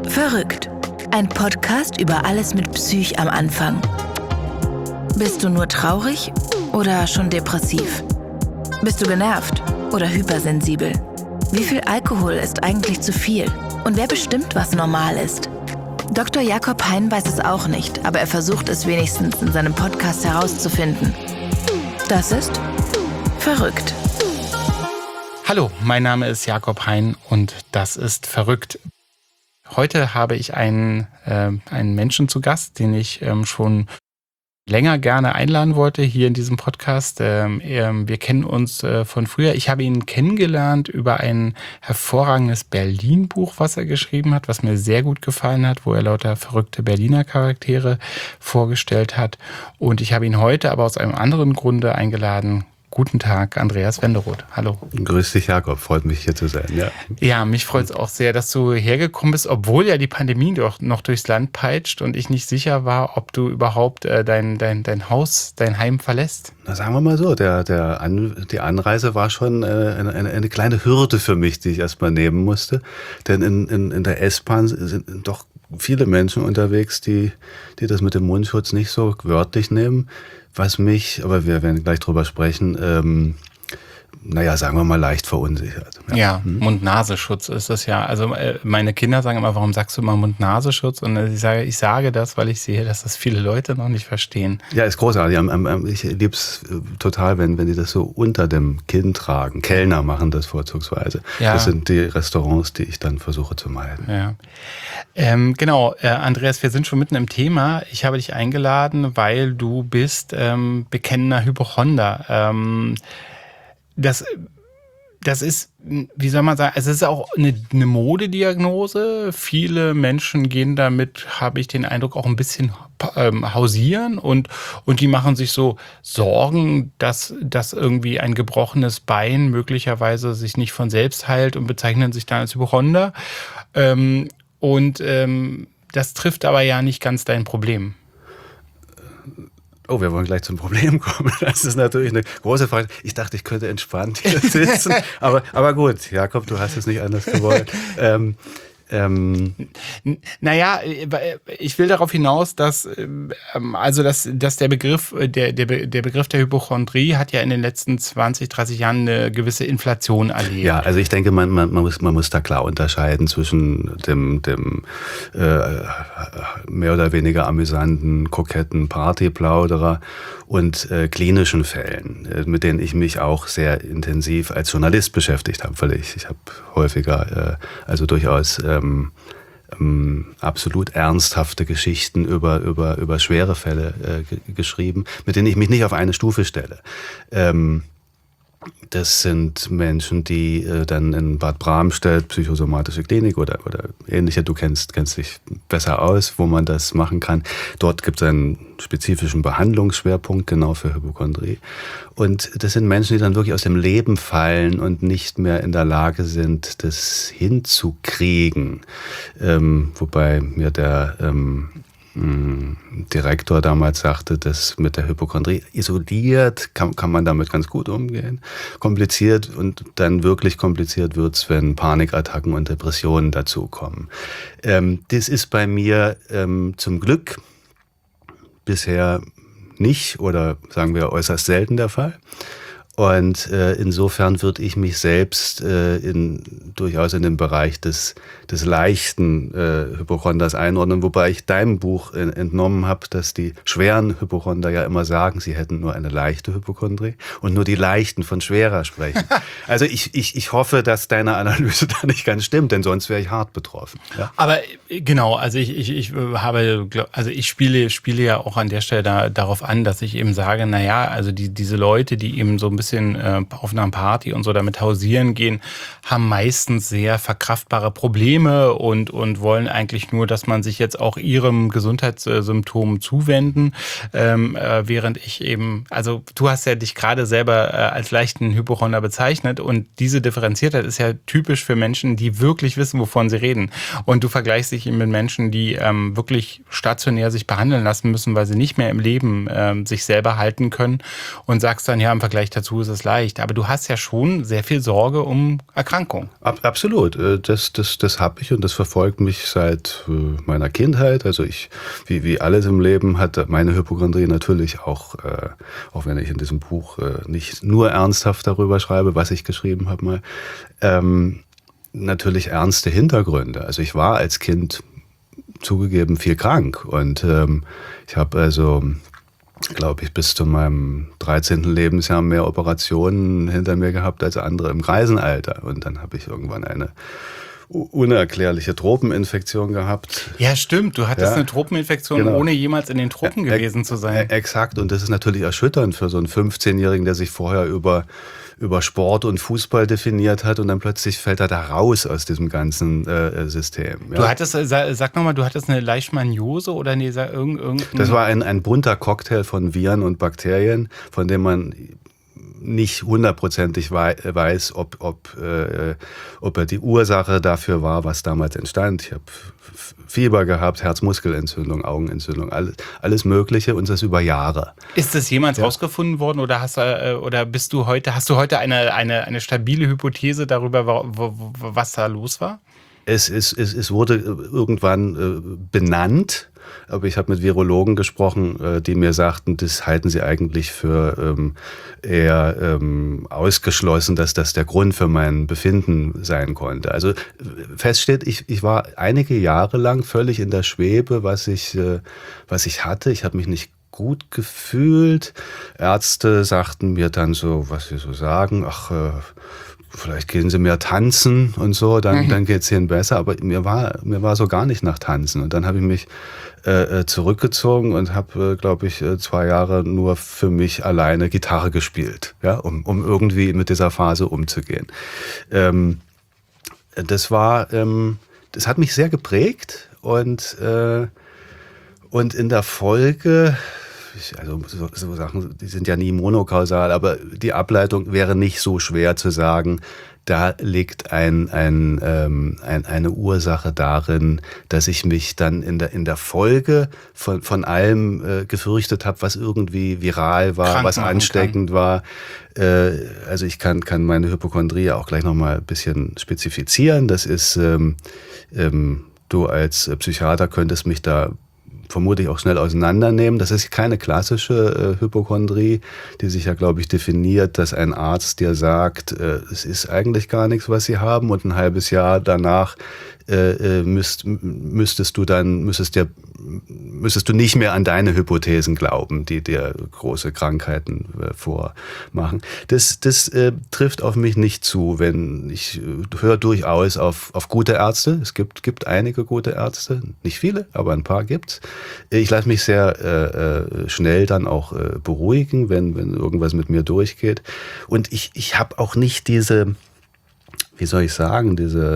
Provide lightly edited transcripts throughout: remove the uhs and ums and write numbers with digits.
Verrückt. Ein Podcast über alles mit Psych am Anfang. Bist du nur traurig oder schon depressiv? Bist du genervt oder hypersensibel? Wie viel Alkohol ist eigentlich zu viel? Und wer bestimmt, was normal ist? Dr. Jakob Hein weiß es auch nicht, aber er versucht es wenigstens in seinem Podcast herauszufinden. Das ist Verrückt. Hallo, mein Name ist Jakob Hein und das ist Verrückt. Heute habe ich einen Menschen zu Gast, den ich schon länger gerne einladen wollte hier in diesem Podcast. Wir kennen uns von früher. Ich habe ihn kennengelernt über ein hervorragendes Berlin-Buch, was er geschrieben hat, was mir sehr gut gefallen hat, wo er lauter verrückte Berliner Charaktere vorgestellt hat. Und ich habe ihn heute aber aus einem anderen Grunde eingeladen. Guten Tag, Andreas Wenderoth. Hallo. Grüß dich, Jakob. Freut mich, hier zu sein. Ja, mich freut es auch sehr, dass du hergekommen bist, obwohl ja die Pandemie doch noch durchs Land peitscht und ich nicht sicher war, ob du überhaupt dein Heim verlässt. Na, sagen wir mal so, die Anreise war schon eine kleine Hürde für mich, die ich erstmal nehmen musste. Denn in der S-Bahn sind doch viele Menschen unterwegs, die das mit dem Mundschutz nicht so wörtlich nehmen. Was mich, aber wir werden gleich drüber sprechen, sagen wir mal leicht verunsichert. Ja, Mund-Nasenschutz ist das ja. Also meine Kinder sagen immer, warum sagst du immer Mund-Nasenschutz? Und ich sage das, weil ich sehe, dass das viele Leute noch nicht verstehen. Ja, ist großartig. Ich liebe es total, wenn die das so unter dem Kinn tragen. Kellner machen das vorzugsweise. Ja. Das sind die Restaurants, die ich dann versuche zu meiden. Ja. Genau, Andreas, wir sind schon mitten im Thema. Ich habe dich eingeladen, weil du bist bekennender Hypochonder. Das ist, wie soll man sagen, es ist auch eine Modediagnose. Viele Menschen gehen damit, habe ich den Eindruck, auch ein bisschen hausieren und die machen sich so Sorgen, dass irgendwie ein gebrochenes Bein möglicherweise sich nicht von selbst heilt und bezeichnen sich dann als Hypochonder. Das trifft aber ja nicht ganz dein Problem. Oh, wir wollen gleich zum Problem kommen. Das ist natürlich eine große Frage. Ich dachte, ich könnte entspannt hier sitzen. aber gut, Jakob, du hast es nicht anders gewollt. Naja, ich will darauf hinaus, dass der Begriff der Hypochondrie hat ja in den letzten 20, 30 Jahren eine gewisse Inflation erlebt. Ja, also ich denke, man muss da klar unterscheiden zwischen dem mehr oder weniger amüsanten, koketten Partyplauderer und klinischen Fällen, mit denen ich mich auch sehr intensiv als Journalist beschäftigt habe, weil ich habe häufiger, durchaus absolut ernsthafte Geschichten über schwere Fälle geschrieben, mit denen ich mich nicht auf eine Stufe stelle. Das sind Menschen, die dann in Bad Bramstedt, psychosomatische Klinik oder ähnliche, du kennst dich besser aus, wo man das machen kann. Dort gibt es einen spezifischen Behandlungsschwerpunkt genau für Hypochondrie. Und das sind Menschen, die dann wirklich aus dem Leben fallen und nicht mehr in der Lage sind, das hinzukriegen. Wobei mir der Direktor damals sagte, dass mit der Hypochondrie isoliert kann man damit ganz gut umgehen. Kompliziert und dann wirklich kompliziert wird's, wenn Panikattacken und Depressionen dazukommen. Das ist bei mir zum Glück bisher nicht oder sagen wir äußerst selten der Fall. Und insofern würde ich mich selbst durchaus in den Bereich des leichten Hypochonders einordnen, wobei ich deinem Buch entnommen habe, dass die schweren Hypochonder ja immer sagen, sie hätten nur eine leichte Hypochondrie und nur die leichten von schwerer sprechen. Also ich hoffe, dass deine Analyse da nicht ganz stimmt, denn sonst wäre ich hart betroffen. Ja? Aber genau, also ich spiele ja auch an der Stelle darauf an, dass ich eben sage, naja, also diese Leute, die eben so ein bisschen auf einer Party und so damit hausieren gehen, haben meistens sehr verkraftbare Probleme und wollen eigentlich nur, dass man sich jetzt auch ihrem Gesundheitssymptom zuwenden, während ich eben, also du hast ja dich gerade selber als leichten Hypochonder bezeichnet und diese Differenziertheit ist ja typisch für Menschen, die wirklich wissen, wovon sie reden. Und du vergleichst dich eben mit Menschen, die wirklich stationär sich behandeln lassen müssen, weil sie nicht mehr im Leben sich selber halten können und sagst dann, ja, im Vergleich dazu tue es leicht. Aber du hast ja schon sehr viel Sorge um Erkrankung. Absolut. Das habe ich und das verfolgt mich seit meiner Kindheit. Also wie alles im Leben, hat meine Hypochondrie natürlich auch wenn ich in diesem Buch nicht nur ernsthaft darüber schreibe, was ich geschrieben habe mal, natürlich ernste Hintergründe. Also ich war als Kind zugegeben viel krank und ich habe also, glaube ich, bis zu meinem 13. Lebensjahr mehr Operationen hinter mir gehabt als andere im Greisenalter. Und dann habe ich irgendwann eine unerklärliche Tropeninfektion gehabt. Ja, stimmt. Du hattest eine Tropeninfektion, genau, ohne jemals in den Tropen gewesen zu sein. Exakt. Und das ist natürlich erschütternd für so einen 15-Jährigen, der sich vorher über Sport und Fußball definiert hat und dann plötzlich fällt er da raus aus diesem ganzen System. Ja. Du hattest, sag nochmal, du hattest eine Leishmaniose oder irgendein... Das war ein bunter Cocktail von Viren und Bakterien, von dem man nicht hundertprozentig weiß, ob er die Ursache dafür war, was damals entstand. Ich habe Fieber gehabt, Herzmuskelentzündung, Augenentzündung, alles Mögliche und das über Jahre. Ist das jemals rausgefunden worden oder hast du heute eine stabile Hypothese darüber, was da los war? Es wurde irgendwann benannt, aber ich habe mit Virologen gesprochen, die mir sagten, das halten sie eigentlich für eher ausgeschlossen, dass das der Grund für mein Befinden sein konnte. Also fest steht, ich war einige Jahre lang völlig in der Schwebe, was ich hatte. Ich habe mich nicht gut gefühlt. Ärzte sagten mir dann so, was sie so sagen, vielleicht gehen Sie mehr tanzen und so, dann geht es Ihnen besser. Aber mir war so gar nicht nach Tanzen. Und dann habe ich mich zurückgezogen und habe, glaube ich, 2 Jahre nur für mich alleine Gitarre gespielt, ja, um irgendwie mit dieser Phase umzugehen. Das hat mich sehr geprägt und in der Folge, also so Sachen, die sind ja nie monokausal, aber die Ableitung wäre nicht so schwer zu sagen. Da liegt eine Ursache darin, dass ich mich dann in der Folge von allem gefürchtet habe, was irgendwie viral war, was ansteckend war. Also ich kann meine Hypochondrie auch gleich nochmal ein bisschen spezifizieren. Das ist, du als Psychiater könntest mich da vermutlich auch schnell auseinandernehmen. Das ist keine klassische Hypochondrie, die sich ja, glaube ich, definiert, dass ein Arzt dir sagt, es ist eigentlich gar nichts, was sie haben, und ein halbes Jahr danach müsstest du nicht mehr an deine Hypothesen glauben, die dir große Krankheiten vormachen. Das trifft auf mich nicht zu, wenn ich höre durchaus auf gute Ärzte. Es gibt einige gute Ärzte, nicht viele, aber ein paar gibt's. Ich lasse mich sehr schnell dann auch beruhigen, wenn irgendwas mit mir durchgeht. Und ich habe auch nicht diese, wie soll ich sagen,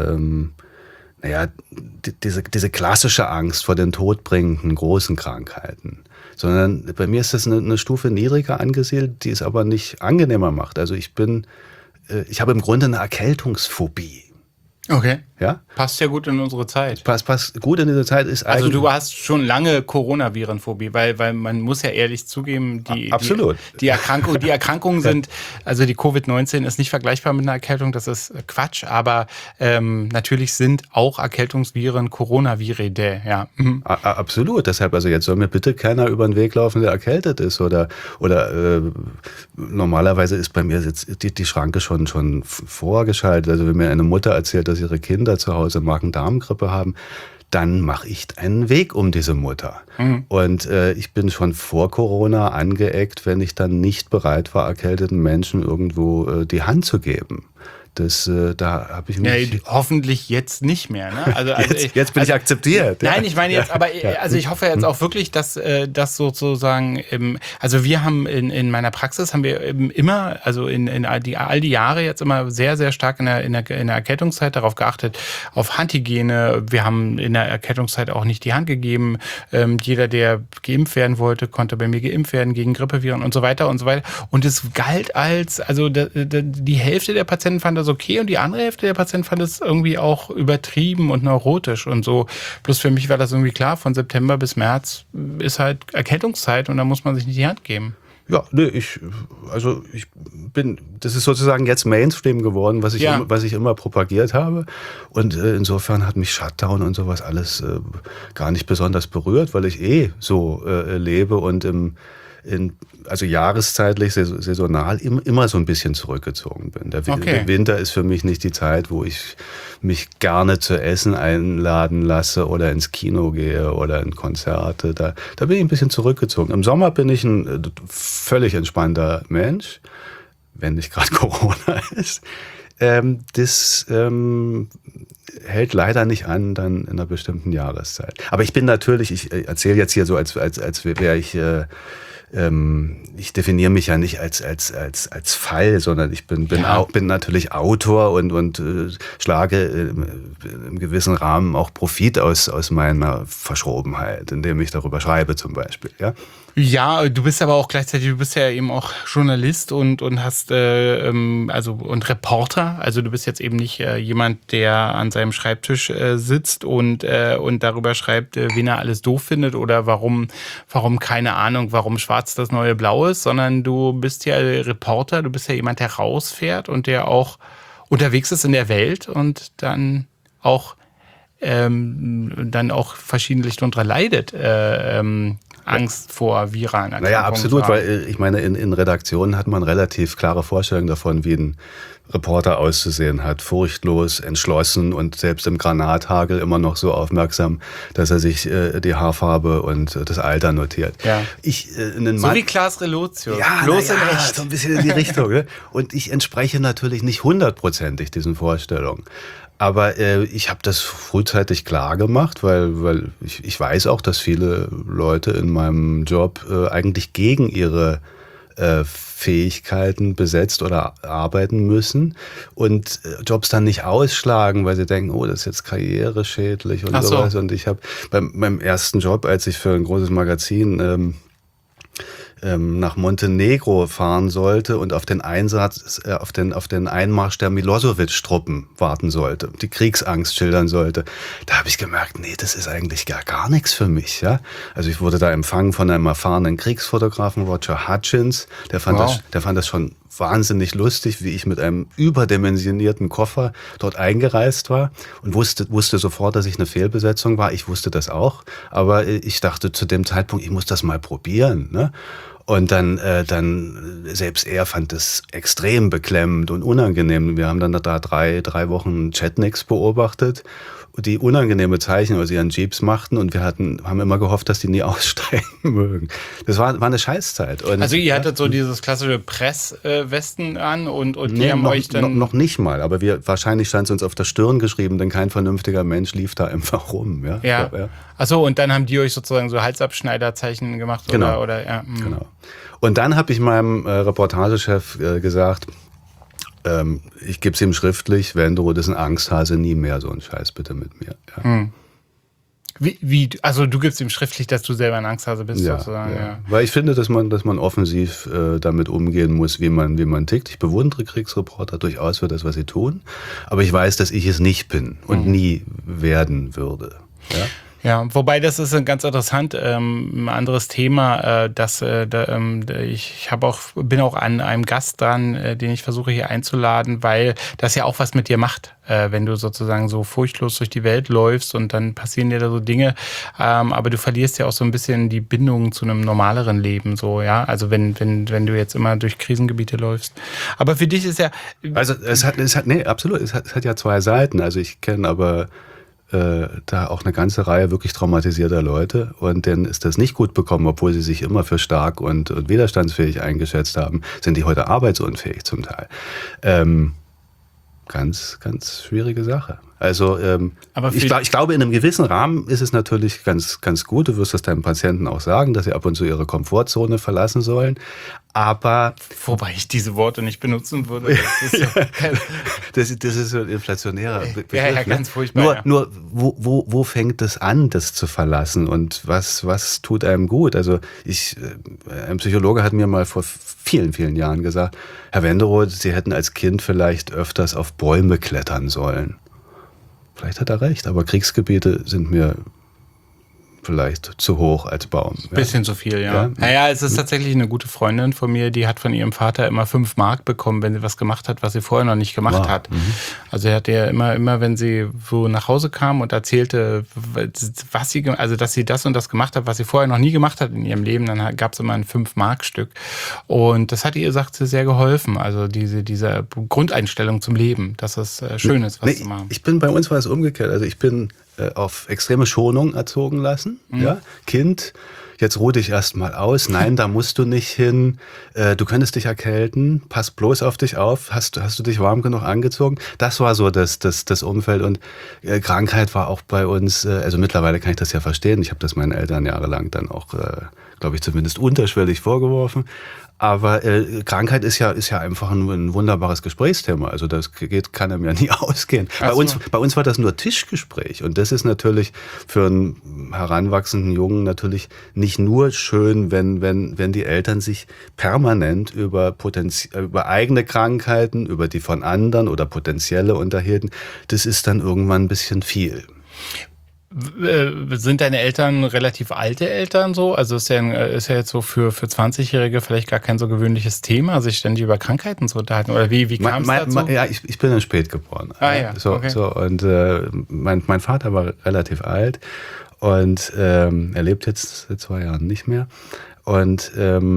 diese klassische Angst vor den todbringenden großen Krankheiten. Sondern bei mir ist das eine Stufe niedriger angesiedelt, die es aber nicht angenehmer macht. Also ich habe im Grunde eine Erkältungsphobie. Okay. Ja? Passt ja gut in unsere Zeit. Passt gut in diese Zeit. Ist also du hast schon lange Coronavirenphobie, weil man muss ja ehrlich zugeben, absolut. Die Erkrankungen sind, also die Covid-19 ist nicht vergleichbar mit einer Erkältung, das ist Quatsch, aber natürlich sind auch Erkältungsviren Coronaviridae, ja. Mhm. Absolut, deshalb, also jetzt soll mir bitte keiner über den Weg laufen, der erkältet ist oder normalerweise ist bei mir jetzt die Schranke schon vorgeschaltet. Also wenn mir eine Mutter erzählt, dass ihre Kinder zu Hause Magen-Darm-Grippe haben, dann mache ich einen Weg um diese Mutter. Mhm. Und ich bin schon vor Corona angeeckt, wenn ich dann nicht bereit war, erkälteten Menschen irgendwo die Hand zu geben. Da habe ich mich... Ja, hoffentlich jetzt nicht mehr. Ne? Also jetzt bin ich akzeptiert. Nein, ich meine jetzt, aber also ich hoffe jetzt auch wirklich, dass das sozusagen, also wir haben in meiner Praxis haben wir immer, also in all die Jahre jetzt immer sehr, sehr stark in der Erkältungszeit darauf geachtet, auf Handhygiene. Wir haben in der Erkältungszeit auch nicht die Hand gegeben. Jeder, der geimpft werden wollte, konnte bei mir geimpft werden gegen Grippeviren und so weiter und so weiter. Und es galt als, also die Hälfte der Patienten fand das okay und die andere Hälfte der Patienten fand es irgendwie auch übertrieben und neurotisch und so. Bloß für mich war das irgendwie klar, von September bis März ist halt Erkältungszeit und da muss man sich nicht die Hand geben. Ja, nee, das ist sozusagen jetzt Mainstream geworden, was ich immer propagiert habe. Und insofern hat mich Shutdown und sowas alles gar nicht besonders berührt, weil ich so lebe und also jahreszeitlich, saisonal immer so ein bisschen zurückgezogen bin. Der Winter ist für mich nicht die Zeit, wo ich mich gerne zu Essen einladen lasse oder ins Kino gehe oder in Konzerte. Da bin ich ein bisschen zurückgezogen. Im Sommer bin ich ein völlig entspannter Mensch, wenn nicht gerade Corona ist. Das hält leider nicht an dann in einer bestimmten Jahreszeit. Aber ich bin natürlich, ich erzähle jetzt hier so, als wäre ich... ich definiere mich ja nicht als Fall, sondern ich bin natürlich Autor und schlage im gewissen Rahmen auch Profit aus meiner Verschrobenheit, indem ich darüber schreibe zum Beispiel. Ja, du bist aber auch gleichzeitig, du bist ja eben auch Journalist und hast und Reporter. Also du bist jetzt eben nicht jemand, der an seinem Schreibtisch sitzt und darüber schreibt, wen er alles doof findet oder warum keine Ahnung, warum Schwarz das neue Blau ist, sondern du bist ja Reporter, du bist ja jemand, der rausfährt und der auch unterwegs ist in der Welt und dann auch verschiedentlich darunter leidet. Angst vor viralen Erkrankungen. Naja, absolut, weil ich meine, in Redaktionen hat man relativ klare Vorstellungen davon, wie ein Reporter auszusehen hat. Furchtlos, entschlossen und selbst im Granathagel immer noch so aufmerksam, dass er sich die Haarfarbe und das Alter notiert. Ja. So wie Klaas Relotius. Ja, bloß in Recht. So ein bisschen in die Richtung. Ne? Und ich entspreche natürlich nicht 100%ig diesen Vorstellungen. Aber ich habe das frühzeitig klar gemacht, weil ich weiß auch, dass viele Leute in meinem Job eigentlich gegen ihre Fähigkeiten besetzt oder arbeiten müssen und Jobs dann nicht ausschlagen, weil sie denken, oh, das ist jetzt karriereschädlich und sowas. Und ich habe beim ersten Job, als ich für ein großes Magazin nach Montenegro fahren sollte und auf den Einsatz, auf den Einmarsch der Milosevic-Truppen warten sollte, die Kriegsangst schildern sollte. Da habe ich gemerkt, nee, das ist eigentlich gar nichts für mich. Ja? Also ich wurde da empfangen von einem erfahrenen Kriegsfotografen, Roger Hutchins. Der fand das schon wahnsinnig lustig, wie ich mit einem überdimensionierten Koffer dort eingereist war und wusste sofort, dass ich eine Fehlbesetzung war. Ich wusste das auch, aber ich dachte zu dem Zeitpunkt, ich muss das mal probieren. Ne? Und dann selbst er fand das extrem beklemmend und unangenehm. Wir haben dann da drei Wochen Chetniks beobachtet, die unangenehme Zeichen aus ihren Jeeps machten und wir haben immer gehofft, dass die nie aussteigen mögen. Das war eine Scheißzeit. Und, also ihr hattet so dieses klassische Presswesten an und die haben euch dann... Noch nicht mal, aber wahrscheinlich stand es uns auf der Stirn geschrieben, denn kein vernünftiger Mensch lief da einfach rum. Ja. Achso, und dann haben die euch sozusagen so Halsabschneiderzeichen gemacht? Genau. Oder Genau. Und dann habe ich meinem Reportagechef gesagt, ich gebe es ihm schriftlich, Wenderoth ist ein Angsthase, nie mehr so einen Scheiß bitte mit mir. Ja. Hm. Also du gibst ihm schriftlich, dass du selber ein Angsthase bist, sozusagen. Ja. Weil ich finde, dass man offensiv damit umgehen muss, wie man tickt. Ich bewundere Kriegsreporter durchaus für das, was sie tun, aber ich weiß, dass ich es nicht bin und nie werden würde. Ja? Ja, wobei das ist ganz interessant, ein anderes Thema, ich bin auch an einem Gast dran, den ich versuche hier einzuladen, weil das ja auch was mit dir macht, wenn du sozusagen so furchtlos durch die Welt läufst und dann passieren dir da so Dinge, aber du verlierst ja auch so ein bisschen die Bindung zu einem normaleren Leben, so, ja, also wenn du jetzt immer durch Krisengebiete läufst. Aber für dich ist ja... Also absolut, es hat ja zwei Seiten, also ich kenne aber da auch eine ganze Reihe wirklich traumatisierter Leute und denen ist das nicht gut bekommen, obwohl sie sich immer für stark und widerstandsfähig eingeschätzt haben, sind die heute arbeitsunfähig zum Teil. Ganz, ganz schwierige Sache. Also ich glaube, in einem gewissen Rahmen ist es natürlich ganz, ganz gut. Du wirst das deinen Patienten auch sagen, dass sie ab und zu ihre Komfortzone verlassen sollen. Aber wobei ich diese Worte nicht benutzen würde. Das ist so ein inflationärer Begriff. Ja, ganz furchtbar. Nur wo fängt es an, das zu verlassen? Und was tut einem gut? Also ein Psychologe hat mir mal vor vielen, vielen Jahren gesagt, Herr Wenderoth, Sie hätten als Kind vielleicht öfters auf Bäume klettern sollen. Vielleicht hat er recht, aber Kriegsgebiete sind mir vielleicht zu hoch als Baum. Bisschen zu viel, ja. Naja, es ist tatsächlich eine gute Freundin von mir, die hat von ihrem Vater immer 5 Mark bekommen, wenn sie was gemacht hat, was sie vorher noch nicht gemacht hat. Also er hat ja immer, wenn sie so nach Hause kam und erzählte, dass sie das und das gemacht hat, was sie vorher noch nie gemacht hat in ihrem Leben, dann gab es immer ein 5-Mark-Stück. Und das hat ihr, sagt sie, sehr geholfen. Also diese Grundeinstellung zum Leben, dass es schön ist, was zu machen. Bei uns war es umgekehrt. Also ich bin auf extreme Schonung erzogen lassen. Ja? Kind, jetzt ruh dich erst mal aus. Nein, da musst du nicht hin. Du könntest dich erkälten. Pass bloß auf dich auf. Hast du dich warm genug angezogen? Das war so das Umfeld. Und Krankheit war auch bei uns, also mittlerweile kann ich das ja verstehen. Ich habe das meinen Eltern jahrelang dann auch, glaube ich, zumindest unterschwellig vorgeworfen. Aber Krankheit ist ja einfach ein wunderbares Gesprächsthema. Also kann einem ja nie ausgehen. Bei uns war das nur Tischgespräch. Und das ist natürlich für einen heranwachsenden Jungen natürlich nicht nur schön, wenn die Eltern sich permanent über eigene Krankheiten, über die von anderen oder potenzielle unterhielten. Das ist dann irgendwann ein bisschen viel. Sind deine Eltern relativ alte Eltern so? Also ist ja jetzt so für 20-Jährige vielleicht gar kein so gewöhnliches Thema, sich ständig über Krankheiten zu unterhalten. Oder wie kam es dazu? Ja, ich bin dann spät geboren. Ja. Okay. Und mein Vater war relativ alt und er lebt jetzt seit 2 Jahren nicht mehr. Und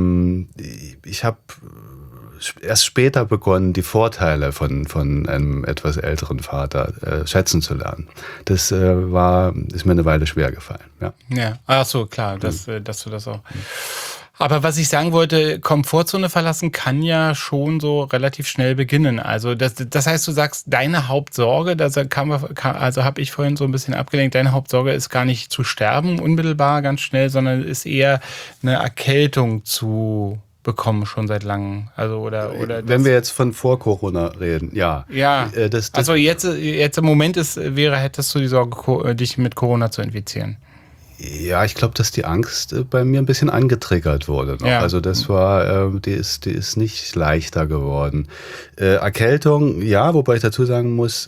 ich habe erst später begonnen, die Vorteile von einem etwas älteren Vater schätzen zu lernen. Das ist mir eine Weile schwer gefallen. Ja. Ach so, klar, dass du das auch. Aber was ich sagen wollte, Komfortzone verlassen kann ja schon so relativ schnell beginnen. Also das heißt, du sagst, deine Hauptsorge, also habe ich vorhin so ein bisschen abgelenkt, deine Hauptsorge ist gar nicht zu sterben unmittelbar ganz schnell, sondern ist eher eine Erkältung zu bekommen schon seit langem. Also oder wenn wir jetzt von vor Corona reden, ja. Ja. Also jetzt im Moment hättest du die Sorge, dich mit Corona zu infizieren. Ja, ich glaube, dass die Angst bei mir ein bisschen angetriggert wurde noch. Ja. Also das war, die ist nicht leichter geworden. Erkältung, ja, wobei ich dazu sagen muss,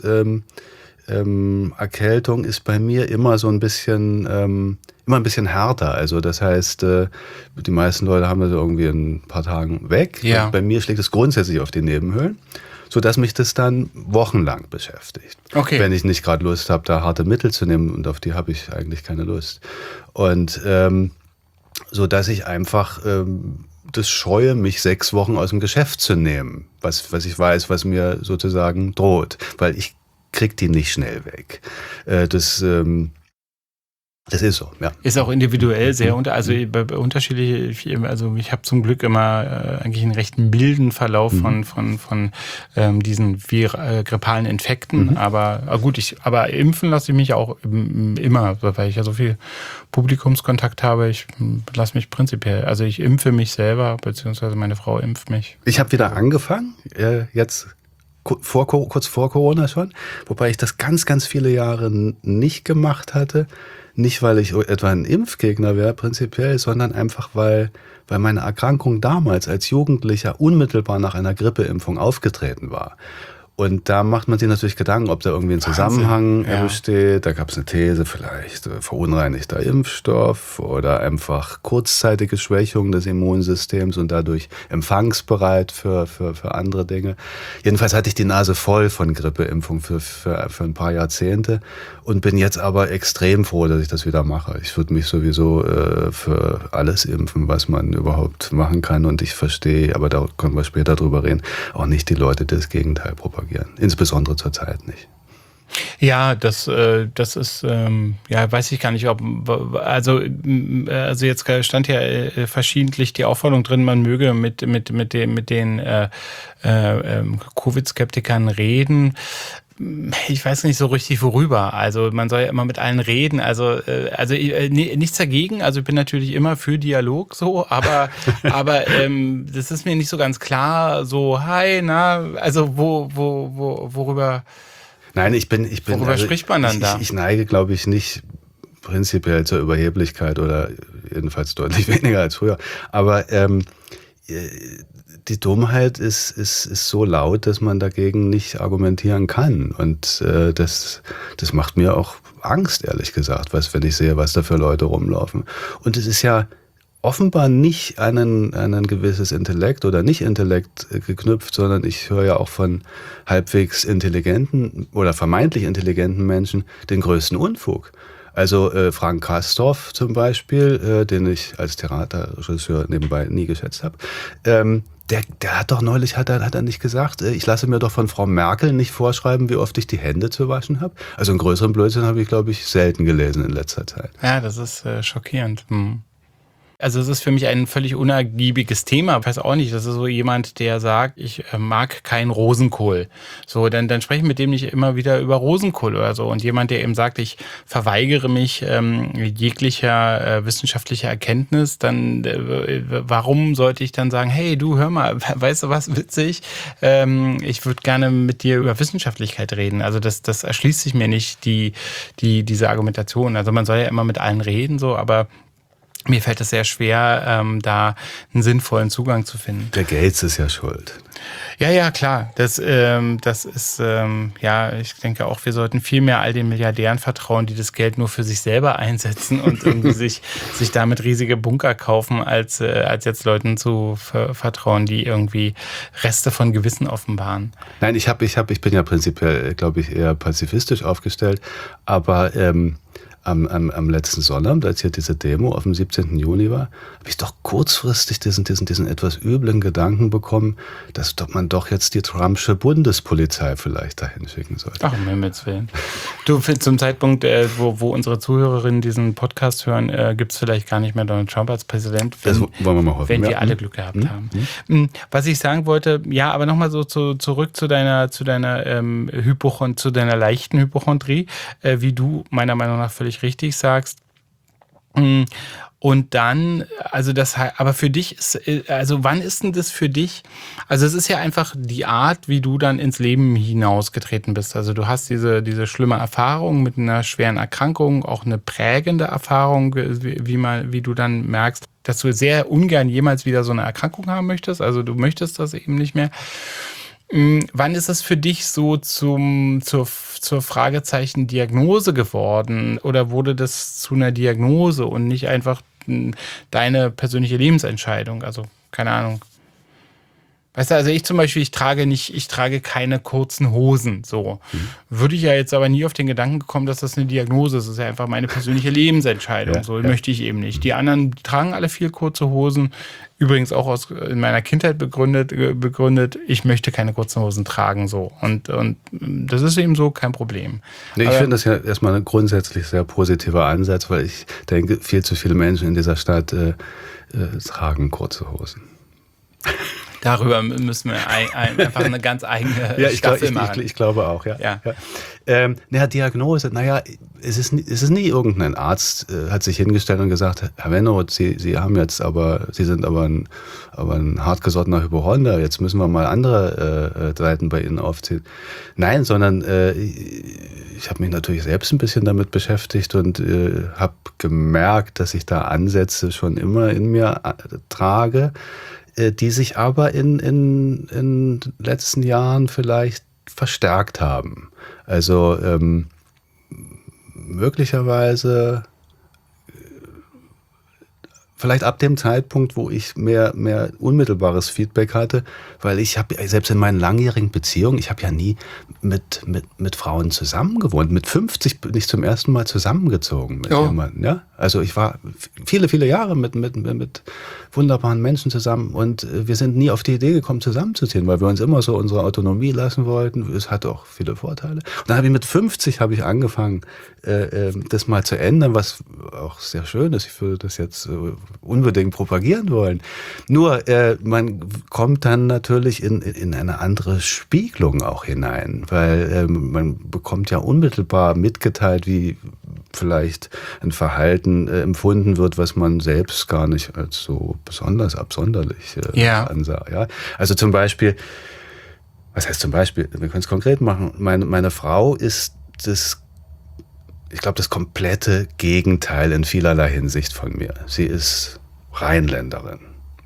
Erkältung ist bei mir immer so ein bisschen härter. Also das heißt, die meisten Leute haben das irgendwie in ein paar Tagen weg. Ja. Und bei mir schlägt es grundsätzlich auf die Nebenhöhlen, sodass mich das dann wochenlang beschäftigt. Okay. Wenn ich nicht gerade Lust habe, da harte Mittel zu nehmen, und auf die habe ich eigentlich keine Lust. Und so dass ich einfach das scheue, mich 6 Wochen aus dem Geschäft zu nehmen, was ich weiß, was mir sozusagen droht, weil ich krieg die nicht schnell weg. Das ist so, ja. Ist auch individuell sehr unterschiedlich. Also ich habe zum Glück immer eigentlich einen recht milden Verlauf von diesen grippalen Infekten. Aber gut, aber impfen lasse ich mich auch immer, weil ich ja so viel Publikumskontakt habe. Ich lasse mich prinzipiell, also ich impfe mich selber, beziehungsweise meine Frau impft mich. Ich habe wieder angefangen, jetzt kurz vor Corona schon, wobei ich das ganz, ganz viele Jahre nicht gemacht hatte. Nicht, weil ich etwa ein Impfgegner wäre prinzipiell, sondern einfach, weil meine Erkrankung damals als Jugendlicher unmittelbar nach einer Grippeimpfung aufgetreten war. Und da macht man sich natürlich Gedanken, ob da irgendwie ein Zusammenhang besteht. Da gab es eine These, vielleicht verunreinigter Impfstoff oder einfach kurzzeitige Schwächung des Immunsystems und dadurch empfangsbereit für andere Dinge. Jedenfalls hatte ich die Nase voll von Grippeimpfung für ein paar Jahrzehnte und bin jetzt aber extrem froh, dass ich das wieder mache. Ich würde mich sowieso für alles impfen, was man überhaupt machen kann. Und ich verstehe, aber da können wir später drüber reden, auch nicht die Leute, die das Gegenteil propagieren. Insbesondere zur Zeit nicht. Ja, das ist, weiß ich gar nicht, also jetzt stand ja verschiedentlich die Aufforderung drin, man möge mit den Covid-Skeptikern reden. Ich weiß nicht so richtig, worüber. Also man soll ja immer mit allen reden. Also nichts dagegen. Also ich bin natürlich immer für Dialog so, aber das ist mir nicht so ganz klar. So, also worüber? Nein, worüber spricht man dann da? Ich neige, glaube ich, nicht prinzipiell zur Überheblichkeit oder jedenfalls deutlich weniger als früher. Aber die Dummheit ist so laut, dass man dagegen nicht argumentieren kann. Und das macht mir auch Angst, ehrlich gesagt, wenn ich sehe, was da für Leute rumlaufen. Und es ist ja offenbar nicht an ein gewisses Intellekt oder Nicht-Intellekt geknüpft, sondern ich höre ja auch von halbwegs intelligenten oder vermeintlich intelligenten Menschen den größten Unfug. Also Frank Castorf zum Beispiel, den ich als Theaterregisseur nebenbei nie geschätzt habe, der hat doch neulich, hat er nicht gesagt, ich lasse mir doch von Frau Merkel nicht vorschreiben, wie oft ich die Hände zu waschen habe. Also einen größeren Blödsinn habe ich, glaube ich, selten gelesen in letzter Zeit. Ja, das ist schockierend. Also es ist für mich ein völlig unergiebiges Thema. Ich weiß auch nicht, das ist so jemand, der sagt, ich mag keinen Rosenkohl. So, dann spreche ich mit dem nicht immer wieder über Rosenkohl oder so. Und jemand, der eben sagt, ich verweigere mich jeglicher wissenschaftlicher Erkenntnis, dann warum sollte ich dann sagen, hey, du, hör mal, weißt du was, witzig? Ich würde gerne mit dir über Wissenschaftlichkeit reden. Also das erschließt sich mir nicht, diese Argumentation. Also man soll ja immer mit allen reden, so, aber mir fällt es sehr schwer, da einen sinnvollen Zugang zu finden. Der Gates ist ja schuld. Ja, klar. Das ist, ich denke auch, wir sollten viel mehr all den Milliardären vertrauen, die das Geld nur für sich selber einsetzen und irgendwie sich damit riesige Bunker kaufen, als jetzt Leuten zu vertrauen, die irgendwie Reste von Gewissen offenbaren. Nein, ich bin ja prinzipiell, glaube ich, eher pazifistisch aufgestellt, aber am letzten Sonnabend, als hier diese Demo auf dem 17. Juni war, habe ich doch kurzfristig diesen etwas üblen Gedanken bekommen, dass man doch jetzt die Trumpsche Bundespolizei vielleicht dahin schicken sollte. Ach, um Himmels Willen. Du, zum Zeitpunkt, wo unsere Zuhörerinnen diesen Podcast hören, gibt es vielleicht gar nicht mehr Donald Trump als Präsident, das wollen wir mal hoffen, wenn wir alle Glück gehabt haben. Was ich sagen wollte, ja, aber nochmal so zurück zu deiner zu deiner leichten Hypochondrie, wie du meiner Meinung nach völlig richtig sagst. Und dann, aber für dich ist, also wann ist denn das für dich? Also es ist ja einfach die Art, wie du dann ins Leben hinausgetreten bist. Also du hast diese schlimme Erfahrung mit einer schweren Erkrankung, auch eine prägende Erfahrung, wie du dann merkst, dass du sehr ungern jemals wieder so eine Erkrankung haben möchtest. Also du möchtest das eben nicht mehr. Wann ist es für dich so zur Fragezeichen Diagnose geworden oder wurde das zu einer Diagnose und nicht einfach deine persönliche Lebensentscheidung? Also keine Ahnung. Weißt du, also ich zum Beispiel, ich trage keine kurzen Hosen, so. Würde ich ja jetzt aber nie auf den Gedanken gekommen, dass das eine Diagnose ist. Das ist ja einfach meine persönliche Lebensentscheidung, möchte ich eben nicht. Die anderen tragen alle viel kurze Hosen, übrigens auch in meiner Kindheit begründet, ich möchte keine kurzen Hosen tragen, so. Und das ist eben so kein Problem. Nee, ich finde das ja erstmal ein grundsätzlich sehr positiver Ansatz, weil ich denke, viel zu viele Menschen in dieser Stadt tragen kurze Hosen. Darüber müssen wir einfach eine ganz eigene Staffel machen. Ich glaube auch, ja. Diagnose, es ist nie irgendein Arzt hat sich hingestellt und gesagt, Herr Wenroth, Sie sind aber ein hartgesottener Hypochonder, jetzt müssen wir mal andere Seiten bei Ihnen aufziehen. Nein, sondern ich habe mich natürlich selbst ein bisschen damit beschäftigt und habe gemerkt, dass ich da Ansätze schon immer in mir trage, die sich aber in den letzten Jahren vielleicht verstärkt haben. Also möglicherweise vielleicht ab dem Zeitpunkt, wo ich mehr unmittelbares Feedback hatte, weil ich habe selbst in meinen langjährigen Beziehungen, ich habe ja nie mit Frauen zusammengewohnt. Mit 50 bin ich zum ersten Mal zusammengezogen mit jemandem. Ja? Also ich war viele, viele Jahre mit wunderbaren Menschen zusammen und wir sind nie auf die Idee gekommen, zusammenzuziehen, weil wir uns immer so unsere Autonomie lassen wollten. Es hatte auch viele Vorteile. Und dann habe ich mit 50 angefangen, das mal zu ändern, was auch sehr schön ist. Ich würde das jetzt unbedingt propagieren wollen. Nur man kommt dann natürlich in eine andere Spiegelung auch hinein, weil man bekommt ja unmittelbar mitgeteilt, wie vielleicht ein Verhalten empfunden wird, was man selbst gar nicht als so besonders absonderlich ansah. Ja? Also zum Beispiel, was heißt zum Beispiel, wir können es konkret machen, meine Frau ist das komplette Gegenteil in vielerlei Hinsicht von mir. Sie ist Rheinländerin.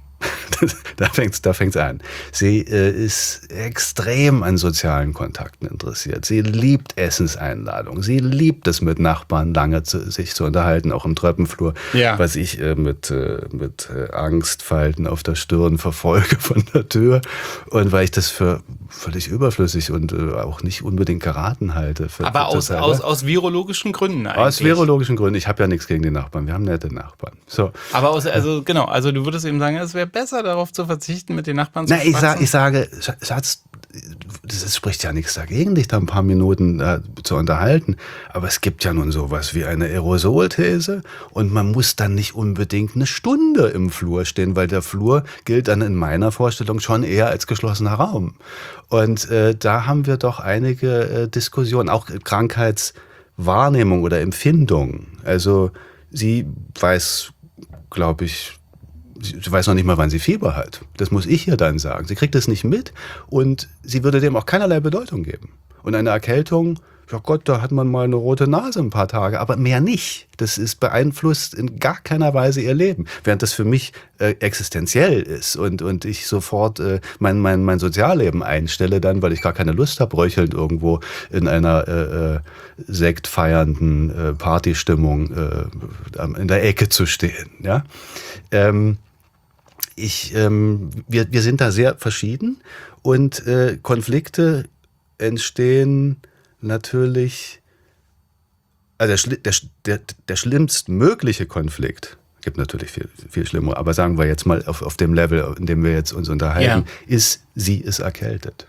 Da fängt's an. Sie ist extrem an sozialen Kontakten interessiert. Sie liebt Essenseinladungen. Sie liebt es, mit Nachbarn lange sich zu unterhalten, auch im Treppenflur, was ich mit Angstfalten auf der Stirn verfolge von der Tür. Und weil ich das für völlig überflüssig und auch nicht unbedingt geraten halte. Aber aus virologischen Gründen eigentlich. Aus virologischen Gründen. Ich habe ja nichts gegen die Nachbarn. Wir haben nette Nachbarn. So. Aber also du würdest eben sagen, es wäre besser, darauf zu verzichten, mit den Nachbarn zu schwatzen? Ich sage, Schatz, das spricht ja nichts dagegen, dich da ein paar Minuten zu unterhalten. Aber es gibt ja nun sowas wie eine Aerosolthese und man muss dann nicht unbedingt eine Stunde im Flur stehen, weil der Flur gilt dann in meiner Vorstellung schon eher als geschlossener Raum. Und da haben wir doch einige Diskussionen, auch Krankheitswahrnehmung oder Empfindung. Also sie weiß, glaube ich, sie weiß noch nicht mal, wann sie Fieber hat. Das muss ich ihr dann sagen. Sie kriegt das nicht mit und sie würde dem auch keinerlei Bedeutung geben. Und eine Erkältung, ja Gott, da hat man mal eine rote Nase ein paar Tage, aber mehr nicht. Das ist beeinflusst in gar keiner Weise ihr Leben. Während das für mich existenziell ist und ich sofort mein Sozialleben einstelle dann, weil ich gar keine Lust habe, röchelnd irgendwo in einer sektfeiernden Partystimmung in der Ecke zu stehen. Ja? Wir sind da sehr verschieden und Konflikte entstehen natürlich, also der schlimmstmögliche Konflikt, gibt natürlich viel schlimmer, aber sagen wir jetzt mal auf dem Level, in dem wir jetzt uns unterhalten, ist, sie ist erkältet.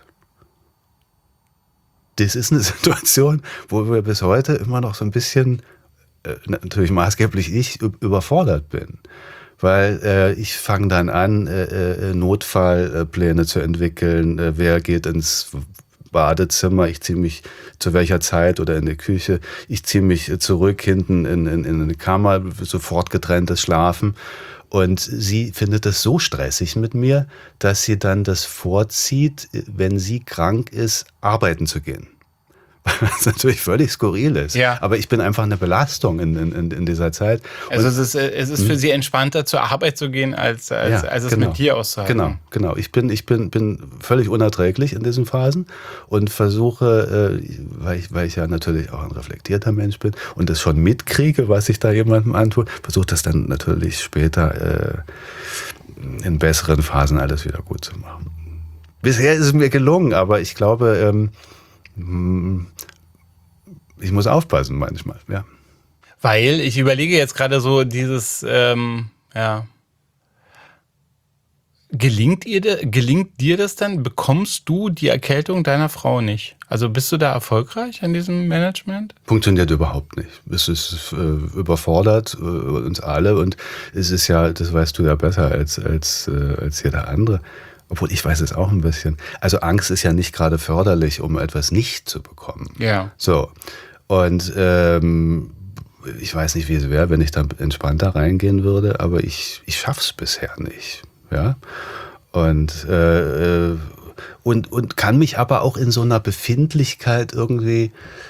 Das ist eine Situation, wo wir bis heute immer noch so ein bisschen, natürlich maßgeblich ich, überfordert bin. Weil ich fange dann an, Notfallpläne zu entwickeln. Wer geht ins Badezimmer? Ich ziehe mich zu welcher Zeit oder in die Küche? Ich ziehe mich zurück hinten in eine Kammer, sofort getrenntes Schlafen. Und sie findet es so stressig mit mir, dass sie dann das vorzieht, wenn sie krank ist, arbeiten zu gehen. Was natürlich völlig skurril ist. Ja. Aber ich bin einfach eine Belastung in dieser Zeit. Also es ist für Sie entspannter, zur Arbeit zu gehen, als es mit dir auszuhalten. Genau. Ich bin völlig unerträglich in diesen Phasen und versuche, weil ich ja natürlich auch ein reflektierter Mensch bin und das schon mitkriege, was ich da jemandem antue, versuche das dann natürlich später in besseren Phasen alles wieder gut zu machen. Bisher ist es mir gelungen, aber ich glaube, ich muss aufpassen manchmal, ja. Weil ich überlege jetzt gerade so dieses, gelingt dir das dann? Bekommst du die Erkältung deiner Frau nicht? Also bist du da erfolgreich an diesem Management? Funktioniert überhaupt nicht. Es ist überfordert uns alle und es ist ja, das weißt du ja besser als jeder andere. Obwohl, ich weiß es auch ein bisschen. Also Angst ist ja nicht gerade förderlich, um etwas nicht zu bekommen. Ja. So. Und ich weiß nicht, wie es wäre, wenn ich dann entspannter reingehen würde, aber ich schaff's bisher nicht. Ja. Und kann mich aber auch in so einer Befindlichkeit irgendwie,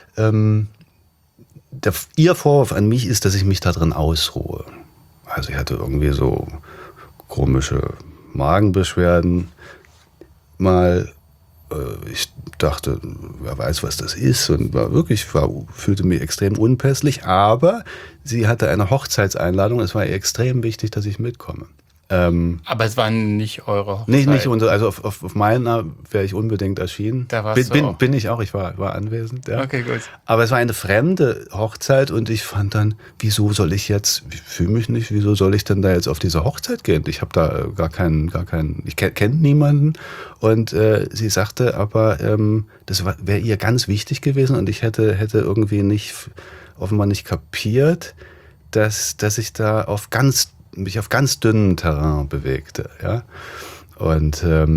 ihr Vorwurf an mich ist, dass ich mich da drin ausruhe. Also ich hatte irgendwie so komische Magenbeschwerden mal. Ich dachte, wer weiß, was das ist und fühlte mich extrem unpässlich, aber sie hatte eine Hochzeitseinladung, es war ihr extrem wichtig, dass ich mitkomme. Aber es war nicht eure Hochzeit? Nicht unsere, also auf meiner wäre ich unbedingt erschienen. Da warst du auch. Bin ich auch, ich war anwesend. Ja. Okay, gut. Aber es war eine fremde Hochzeit und ich fand dann, ich fühle mich nicht, wieso soll ich denn da jetzt auf diese Hochzeit gehen? Ich habe da gar keinen, ich kenne niemanden. Und sie sagte aber, das wäre ihr ganz wichtig gewesen und ich hätte irgendwie offenbar nicht kapiert, dass ich da mich auf ganz dünnem Terrain bewegte, ja. Und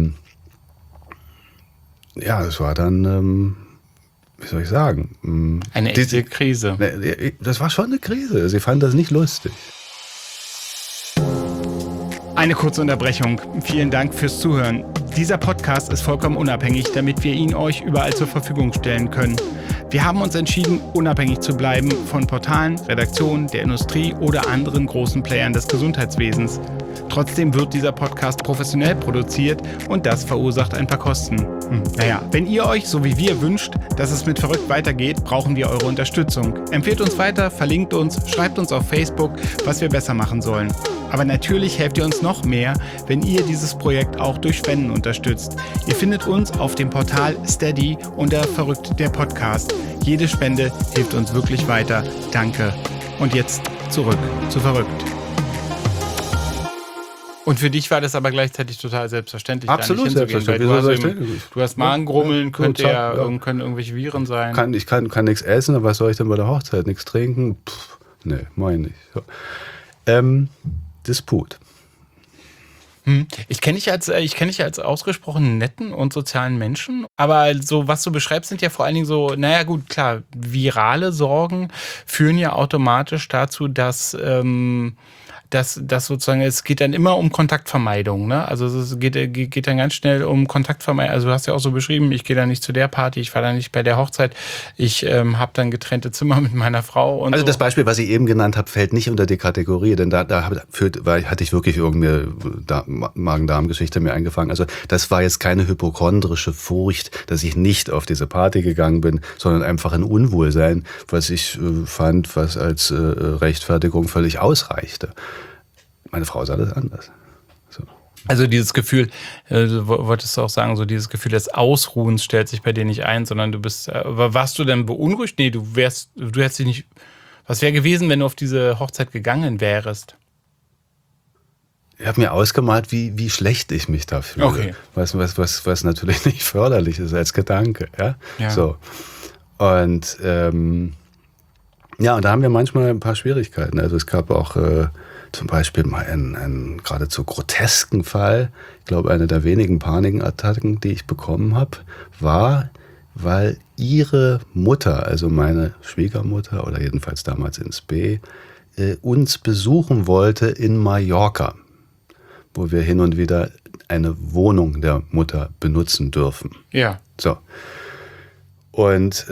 das war dann, wie soll ich sagen? Eine echte Krise. Das war schon eine Krise. Sie fand das nicht lustig. Eine kurze Unterbrechung. Vielen Dank fürs Zuhören. Dieser Podcast ist vollkommen unabhängig, damit wir ihn euch überall zur Verfügung stellen können. Wir haben uns entschieden, unabhängig zu bleiben von Portalen, Redaktionen, der Industrie oder anderen großen Playern des Gesundheitswesens. Trotzdem wird dieser Podcast professionell produziert und das verursacht ein paar Kosten. Wenn ihr euch, so wie wir, wünscht, dass es mit Verrückt weitergeht, brauchen wir eure Unterstützung. Empfehlt uns weiter, verlinkt uns, schreibt uns auf Facebook, was wir besser machen sollen. Aber natürlich helft ihr uns noch mehr, wenn ihr dieses Projekt auch durch Spenden unterstützt. Ihr findet uns auf dem Portal Steady unter Verrückt der Podcast. Jede Spende hilft uns wirklich weiter. Danke. Und jetzt zurück zu Verrückt. Und für dich war das aber gleichzeitig total selbstverständlich. Absolut selbstverständlich. Du hast Magengrummeln, können irgendwelche Viren sein. Ich kann nichts essen, aber was soll ich denn bei der Hochzeit? Nichts trinken? Nee, meine ich. So. Disput. Ich kenne dich als ausgesprochen netten und sozialen Menschen, aber so was du beschreibst, sind ja vor allen Dingen so, naja gut, klar, virale Sorgen führen ja automatisch dazu, dass sozusagen, es geht dann immer um Kontaktvermeidung, ne? Also es geht dann ganz schnell um Kontaktvermeidung. Also du hast ja auch so beschrieben, ich gehe da nicht zu der Party, ich war da nicht bei der Hochzeit, ich habe dann getrennte Zimmer mit meiner Frau. Und also so. Das Beispiel, was ich eben genannt habe, fällt nicht unter die Kategorie, denn da hatte ich wirklich irgendeine Magen-Darm-Geschichte mir eingefangen. Also das war jetzt keine hypochondrische Furcht, dass ich nicht auf diese Party gegangen bin, sondern einfach ein Unwohlsein, was ich fand, was als Rechtfertigung völlig ausreichte. Meine Frau sah das anders. So. Also dieses Gefühl, wolltest du auch sagen, so dieses Gefühl des Ausruhens stellt sich bei dir nicht ein, sondern du bist, warst du denn beunruhigt? Nee, du hättest dich nicht, was wäre gewesen, wenn du auf diese Hochzeit gegangen wärst? Ich habe mir ausgemalt, wie schlecht ich mich da fühle. Okay. Was natürlich nicht förderlich ist als Gedanke. Ja? So. Und und da haben wir manchmal ein paar Schwierigkeiten. Also es gab auch zum Beispiel mal einen geradezu grotesken Fall. Ich glaube, eine der wenigen Panikattacken, die ich bekommen habe, war, weil ihre Mutter, also meine Schwiegermutter oder jedenfalls damals ins B, uns besuchen wollte in Mallorca, wo wir hin und wieder eine Wohnung der Mutter benutzen dürfen. Ja. So. Und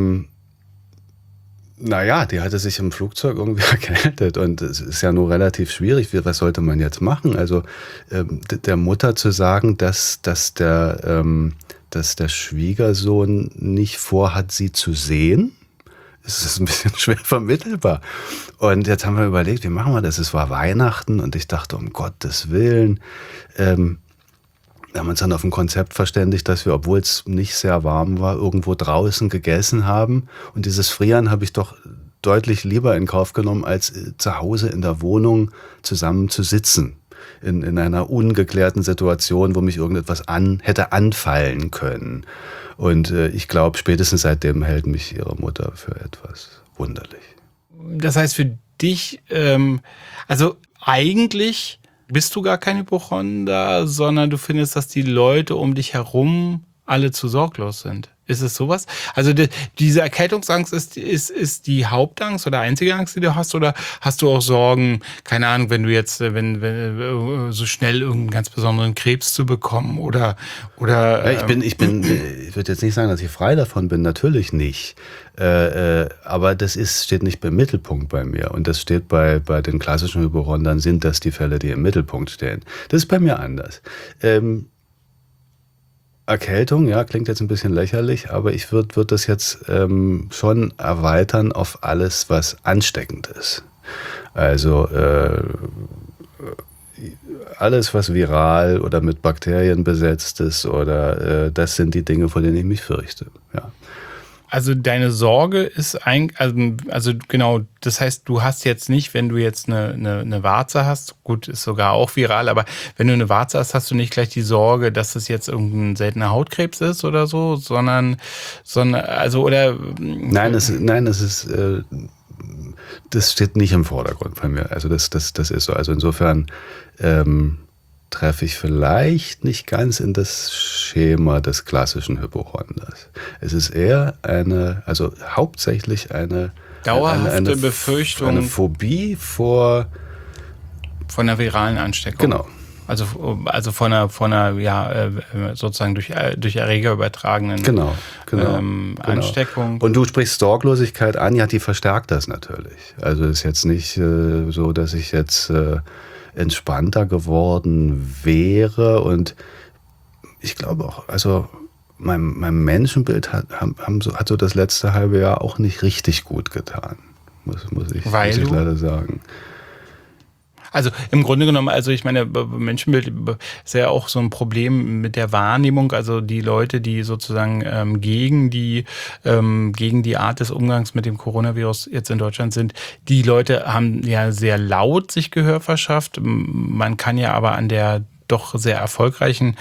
die hatte sich im Flugzeug irgendwie erkältet und es ist ja nur relativ schwierig. Was sollte man jetzt machen? Also der Mutter zu sagen, dass der Schwiegersohn nicht vorhat, sie zu sehen, ist ein bisschen schwer vermittelbar. Und jetzt haben wir überlegt, wie machen wir das? Es war Weihnachten und ich dachte, um Gottes Willen, wir haben uns dann auf ein Konzept verständigt, dass wir, obwohl es nicht sehr warm war, irgendwo draußen gegessen haben. Und dieses Frieren habe ich doch deutlich lieber in Kauf genommen, als zu Hause in der Wohnung zusammen zu sitzen. In einer ungeklärten Situation, wo mich irgendetwas hätte anfallen können. Und ich glaube, spätestens seitdem hält mich ihre Mutter für etwas wunderlich. Das heißt für dich, also eigentlich bist du gar kein Hypochonder, sondern du findest, dass die Leute um dich herum alle zu sorglos sind. Ist es sowas? Also diese Erkältungsangst ist die Hauptangst oder einzige Angst, die du hast? Oder hast du auch Sorgen, keine Ahnung, wenn du jetzt, wenn so schnell irgendeinen ganz besonderen Krebs zu bekommen oder ja, ich würde jetzt nicht sagen, dass ich frei davon bin, natürlich nicht. Aber das steht nicht im Mittelpunkt bei mir. Und das steht bei den klassischen Hypochondern, sind das die Fälle, die im Mittelpunkt stehen. Das ist bei mir anders. Erkältung, ja, klingt jetzt ein bisschen lächerlich, aber ich würde das jetzt schon erweitern auf alles, was ansteckend ist. Also alles, was viral oder mit Bakterien besetzt ist, oder das sind die Dinge, vor denen ich mich fürchte. Ja. Also deine Sorge ist eigentlich, also genau, das heißt, du hast jetzt nicht, wenn du jetzt eine Warze hast, gut, ist sogar auch viral, aber wenn du eine Warze hast, hast du nicht gleich die Sorge, dass es jetzt irgendein seltener Hautkrebs ist oder so, sondern also oder... Nein, es ist, das steht nicht im Vordergrund bei mir. Also das ist so. Also insofern treffe ich vielleicht nicht ganz in das Schema des klassischen Hypochonders. Es ist eher hauptsächlich eine dauerhafte Befürchtung, eine Phobie vor einer viralen Ansteckung. Genau. Also von einer ja, sozusagen durch Erreger übertragenen genau. Ansteckung. Und du sprichst Sorglosigkeit an, ja, die verstärkt das natürlich. Also es ist jetzt nicht so, dass ich jetzt entspannter geworden wäre. Und ich glaube auch, also mein Menschenbild hat so das letzte halbe Jahr auch nicht richtig gut getan, muss ich leider sagen. Also im Grunde genommen, also ich meine, Menschenbild ist ja auch so ein Problem mit der Wahrnehmung. Also die Leute, die sozusagen gegen die Art des Umgangs mit dem Coronavirus jetzt in Deutschland sind, die Leute haben ja sehr laut sich Gehör verschafft. Man kann ja aber an der doch sehr erfolgreichen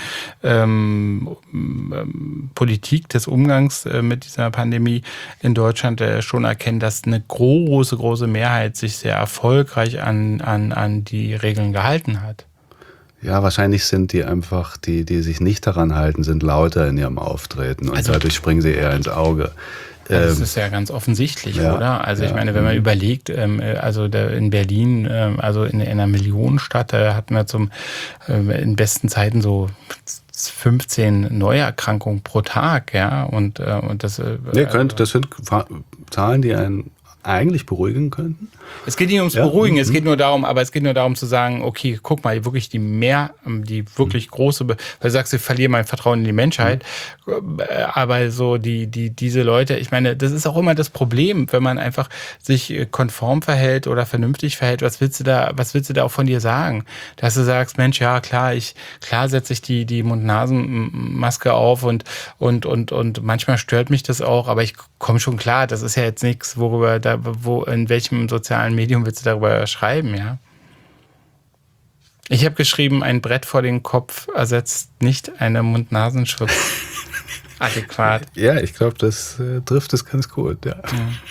Politik des Umgangs mit dieser Pandemie in Deutschland schon erkennen, dass eine große Mehrheit sich sehr erfolgreich an die Regeln gehalten hat. Ja, wahrscheinlich sind die einfach, die sich nicht daran halten, sind lauter in ihrem Auftreten und dadurch springen sie eher ins Auge. Das ist ja ganz offensichtlich, oder? Also ich meine, wenn man überlegt, also in Berlin, also in einer Millionenstadt, da hatten wir in besten Zeiten so 15 Neuerkrankungen pro Tag, ja, und das. Das sind Zahlen, die einen eigentlich beruhigen könnten. Es geht nicht ums Beruhigen, es geht nur darum zu sagen, okay, guck mal, wirklich die wirklich große, weil du sagst, ich verliere mein Vertrauen in die Menschheit, aber so diese Leute, ich meine, das ist auch immer das Problem, wenn man einfach sich konform verhält oder vernünftig verhält, was willst du da auch von dir sagen? Dass du sagst, Mensch, ja, klar setze ich die Mund-Nasen-Maske auf und manchmal stört mich das auch, aber ich komme schon klar, das ist ja jetzt nichts, in welchem sozialen Medium willst du darüber schreiben, ja? Ich habe geschrieben, ein Brett vor den Kopf ersetzt nicht eine Mund-Nasenschutz adäquat. Ja, ich glaube, das trifft es ganz gut, ja.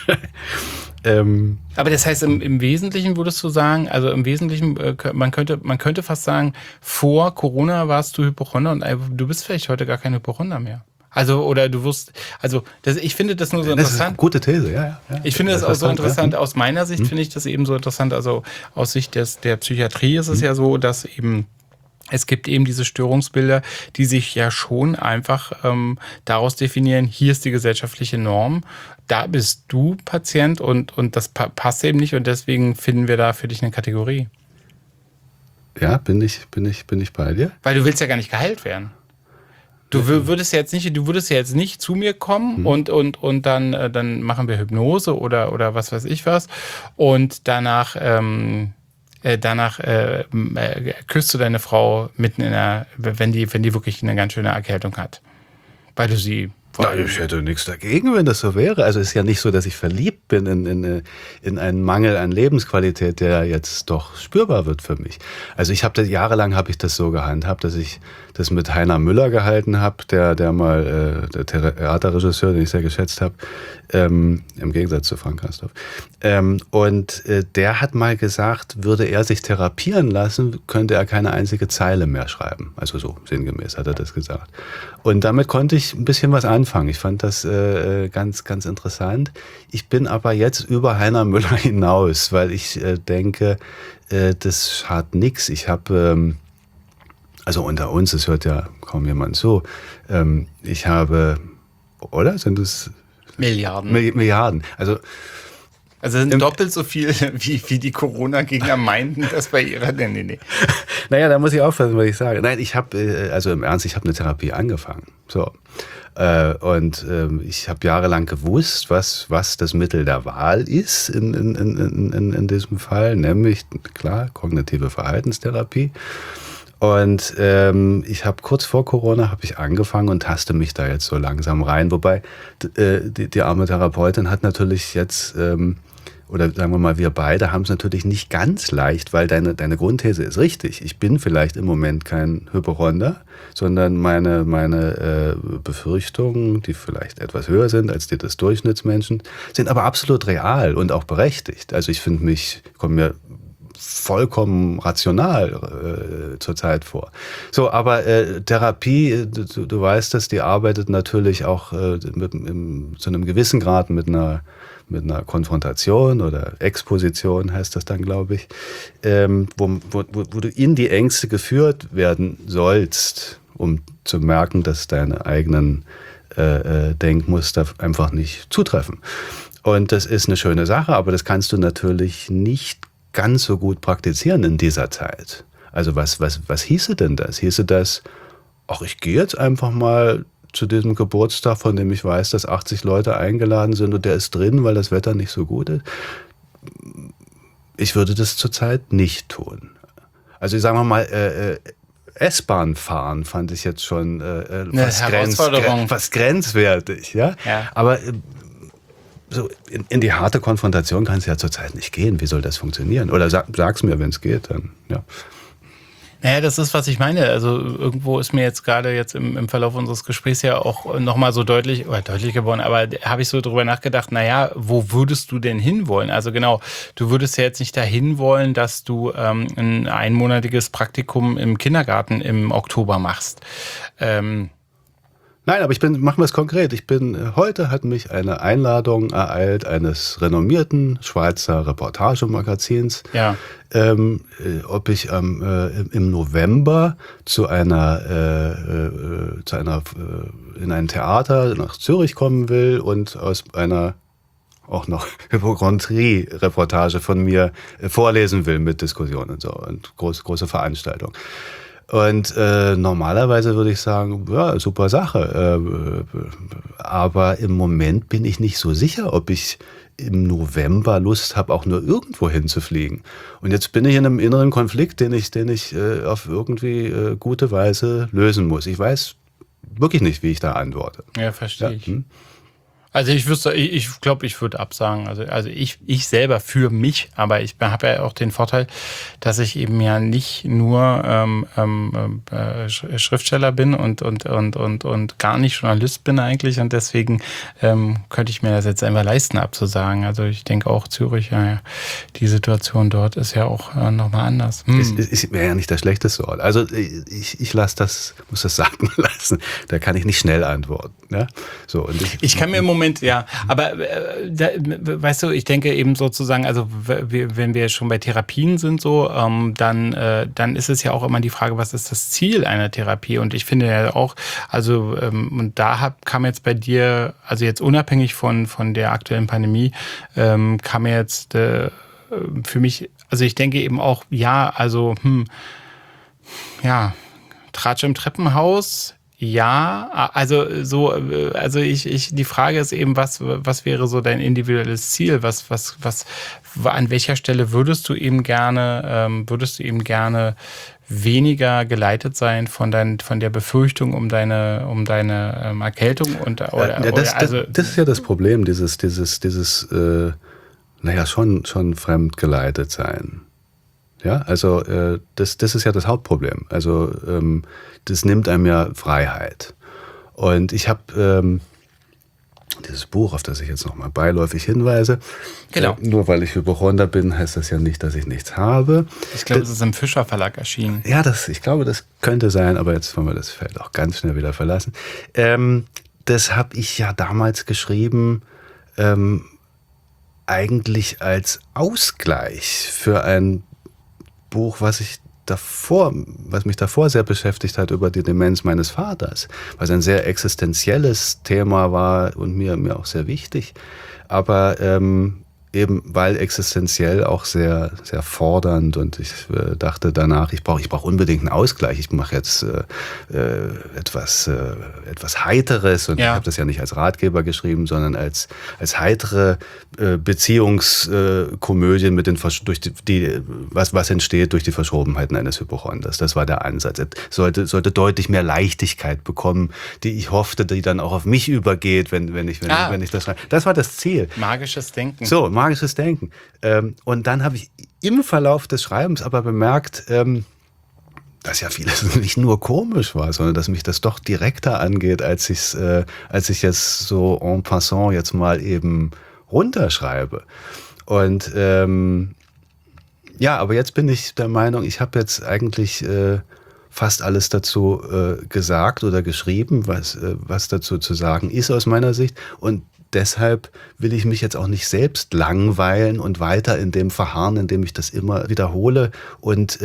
Aber das heißt, im Wesentlichen würdest du sagen, also im Wesentlichen, man könnte fast sagen, vor Corona warst du Hypochonder und du bist vielleicht heute gar kein Hypochonder mehr. Also, oder du wirst, ich finde das nur so interessant. Das ist eine gute These, ja. Ich finde das auch so interessant, aus meiner Sicht finde ich das eben so interessant, also aus Sicht der Psychiatrie ist es ja so, dass eben es gibt eben diese Störungsbilder, die sich ja schon einfach daraus definieren, hier ist die gesellschaftliche Norm, da bist du Patient und das passt eben nicht und deswegen finden wir da für dich eine Kategorie. Ja, bin ich bei dir? Weil du willst ja gar nicht geheilt werden. Du würdest ja jetzt nicht zu mir kommen und dann machen wir Hypnose oder was weiß ich was und danach küsst du deine Frau mitten wenn die wirklich eine ganz schöne Erkältung hat, weil du sie. Ich hätte nichts dagegen, wenn das so wäre. Also es ist ja nicht so, dass ich verliebt bin in einen Mangel an Lebensqualität, der jetzt doch spürbar wird für mich. Also jahrelang habe ich das so gehandhabt, dass ich das mit Heiner Müller gehalten habe, der mal der Theaterregisseur, den ich sehr geschätzt habe, im Gegensatz zu Frank Castorf. Und der hat mal gesagt, würde er sich therapieren lassen, könnte er keine einzige Zeile mehr schreiben. Also so sinngemäß hat er das gesagt. Und damit konnte ich ein bisschen was anfangen. Ich fand das ganz, ganz interessant. Ich bin aber jetzt über Heiner Müller hinaus, weil ich denke, das schadet nichts. Ich habe, also unter uns, es hört ja kaum jemand zu, ich habe, oder? Sind es Milliarden. Milliarden. Also sind doppelt so viel, wie die Corona-Gegner meinten, das bei ihrer... Nee. Naja, da muss ich aufpassen, was ich sage. Nein, ich habe, also im Ernst, ich habe eine Therapie angefangen. So. Und ich habe jahrelang gewusst, was das Mittel der Wahl ist in diesem Fall, nämlich, klar, kognitive Verhaltenstherapie. Und ich habe kurz vor Corona habe ich angefangen und taste mich da jetzt so langsam rein. Wobei die arme Therapeutin hat natürlich jetzt, oder sagen wir mal, wir beide haben es natürlich nicht ganz leicht, weil deine Grundthese ist richtig. Ich bin vielleicht im Moment kein Hypochonder, sondern meine Befürchtungen, die vielleicht etwas höher sind als die des Durchschnittsmenschen, sind aber absolut real und auch berechtigt. Also ich finde komme mir vollkommen rational zurzeit vor. So, aber Therapie, du weißt das, die arbeitet natürlich auch zu einem gewissen Grad mit einer Konfrontation oder Exposition heißt das dann, glaube ich, wo du in die Ängste geführt werden sollst, um zu merken, dass deine eigenen Denkmuster einfach nicht zutreffen. Und das ist eine schöne Sache, aber das kannst du natürlich nicht ganz so gut praktizieren in dieser Zeit. Also was hieße denn das? Hieße das, ach, ich gehe jetzt einfach mal zu diesem Geburtstag, von dem ich weiß, dass 80 Leute eingeladen sind und der ist drin, weil das Wetter nicht so gut ist? Ich würde das zurzeit nicht tun. Also sagen wir mal, S-Bahn fahren fand ich jetzt schon fast grenzwertig. Ja? Aber so in die harte Konfrontation kann es ja zurzeit nicht gehen. Wie soll das funktionieren? Oder sag's mir, wenn es geht, dann ja. Naja, das ist, was ich meine. Also irgendwo ist mir jetzt gerade im Verlauf unseres Gesprächs ja auch nochmal so deutlich geworden, aber habe ich so drüber nachgedacht, naja, wo würdest du denn hinwollen? Also genau, du würdest ja jetzt nicht dahin wollen, dass du ein einmonatiges Praktikum im Kindergarten im Oktober machst. Nein, aber machen wir es konkret. Heute hat mich eine Einladung ereilt eines renommierten Schweizer Reportagemagazins, ja. Ob ich im November in ein Theater nach Zürich kommen will und aus einer auch noch Hypochondrie-Reportage von mir vorlesen will mit Diskussionen und so und große Veranstaltung. Und normalerweise würde ich sagen, ja, super Sache. Aber im Moment bin ich nicht so sicher, ob ich im November Lust habe, auch nur irgendwo hinzufliegen. Und jetzt bin ich in einem inneren Konflikt, den ich auf irgendwie gute Weise lösen muss. Ich weiß wirklich nicht, wie ich da antworte. Ja, verstehe ich. Also ich glaube, ich würde absagen. Also ich selber für mich, aber ich habe ja auch den Vorteil, dass ich eben ja nicht nur Schriftsteller bin und gar nicht Journalist bin eigentlich und deswegen könnte ich mir das jetzt einfach leisten abzusagen. Also ich denke auch Zürich, ja, die Situation dort ist ja auch nochmal anders. Es wäre ja nicht der schlechteste Ort. Also ich muss das sagen lassen. Da kann ich nicht schnell antworten. Ja? So, und ich kann mir im Moment, ja, aber weißt du, ich denke eben sozusagen, also wenn wir schon bei Therapien sind so, dann ist es ja auch immer die Frage, was ist das Ziel einer Therapie? Und ich finde ja auch, also und da kam jetzt bei dir, also jetzt unabhängig von der aktuellen Pandemie, kam jetzt für mich, also ich denke eben auch, ja, also Tratsch im Treppenhaus. Ja, also die Frage ist eben, was wäre so dein individuelles Ziel? An welcher Stelle würdest du eben gerne weniger geleitet sein von der Befürchtung um deine Erkältung das ist ja das Problem, dieses schon fremd geleitet sein. Ja, also das ist ja das Hauptproblem. Also das nimmt einem ja Freiheit. Und ich habe dieses Buch, auf das ich jetzt nochmal beiläufig hinweise. Genau. Nur weil ich Hypochonder bin, heißt das ja nicht, dass ich nichts habe. Ich glaube, es ist im Fischer Verlag erschienen. Ja, ich glaube, das könnte sein, aber jetzt wollen wir das Feld auch ganz schnell wieder verlassen. Das habe ich ja damals geschrieben, eigentlich als Ausgleich für ein Buch, was mich davor sehr beschäftigt hat über die Demenz meines Vaters, was ein sehr existenzielles Thema war und mir auch sehr wichtig, aber eben weil existenziell auch sehr, sehr fordernd und ich dachte danach, ich brauche unbedingt einen Ausgleich. Ich mache jetzt etwas Heiteres und ich habe das ja nicht als Ratgeber geschrieben, sondern als heitere Beziehungskomödie mit was entsteht durch die Verschobenheiten eines Hypochonders. Das war der Ansatz. Es sollte deutlich mehr Leichtigkeit bekommen, die ich hoffte, die dann auch auf mich übergeht, wenn ich das schreibe. Das war das Ziel. Magisches Denken. So, magisches Denken. Und dann habe ich im Verlauf des Schreibens aber bemerkt, dass ja vieles nicht nur komisch war, sondern dass mich das doch direkter angeht, als ich jetzt so en passant jetzt mal eben runterschreibe. Und Ja, aber jetzt bin ich der Meinung, ich habe jetzt eigentlich fast alles dazu gesagt oder geschrieben, was dazu zu sagen ist aus meiner Sicht. Und deshalb will ich mich jetzt auch nicht selbst langweilen und weiter in dem verharren, indem ich das immer wiederhole. Und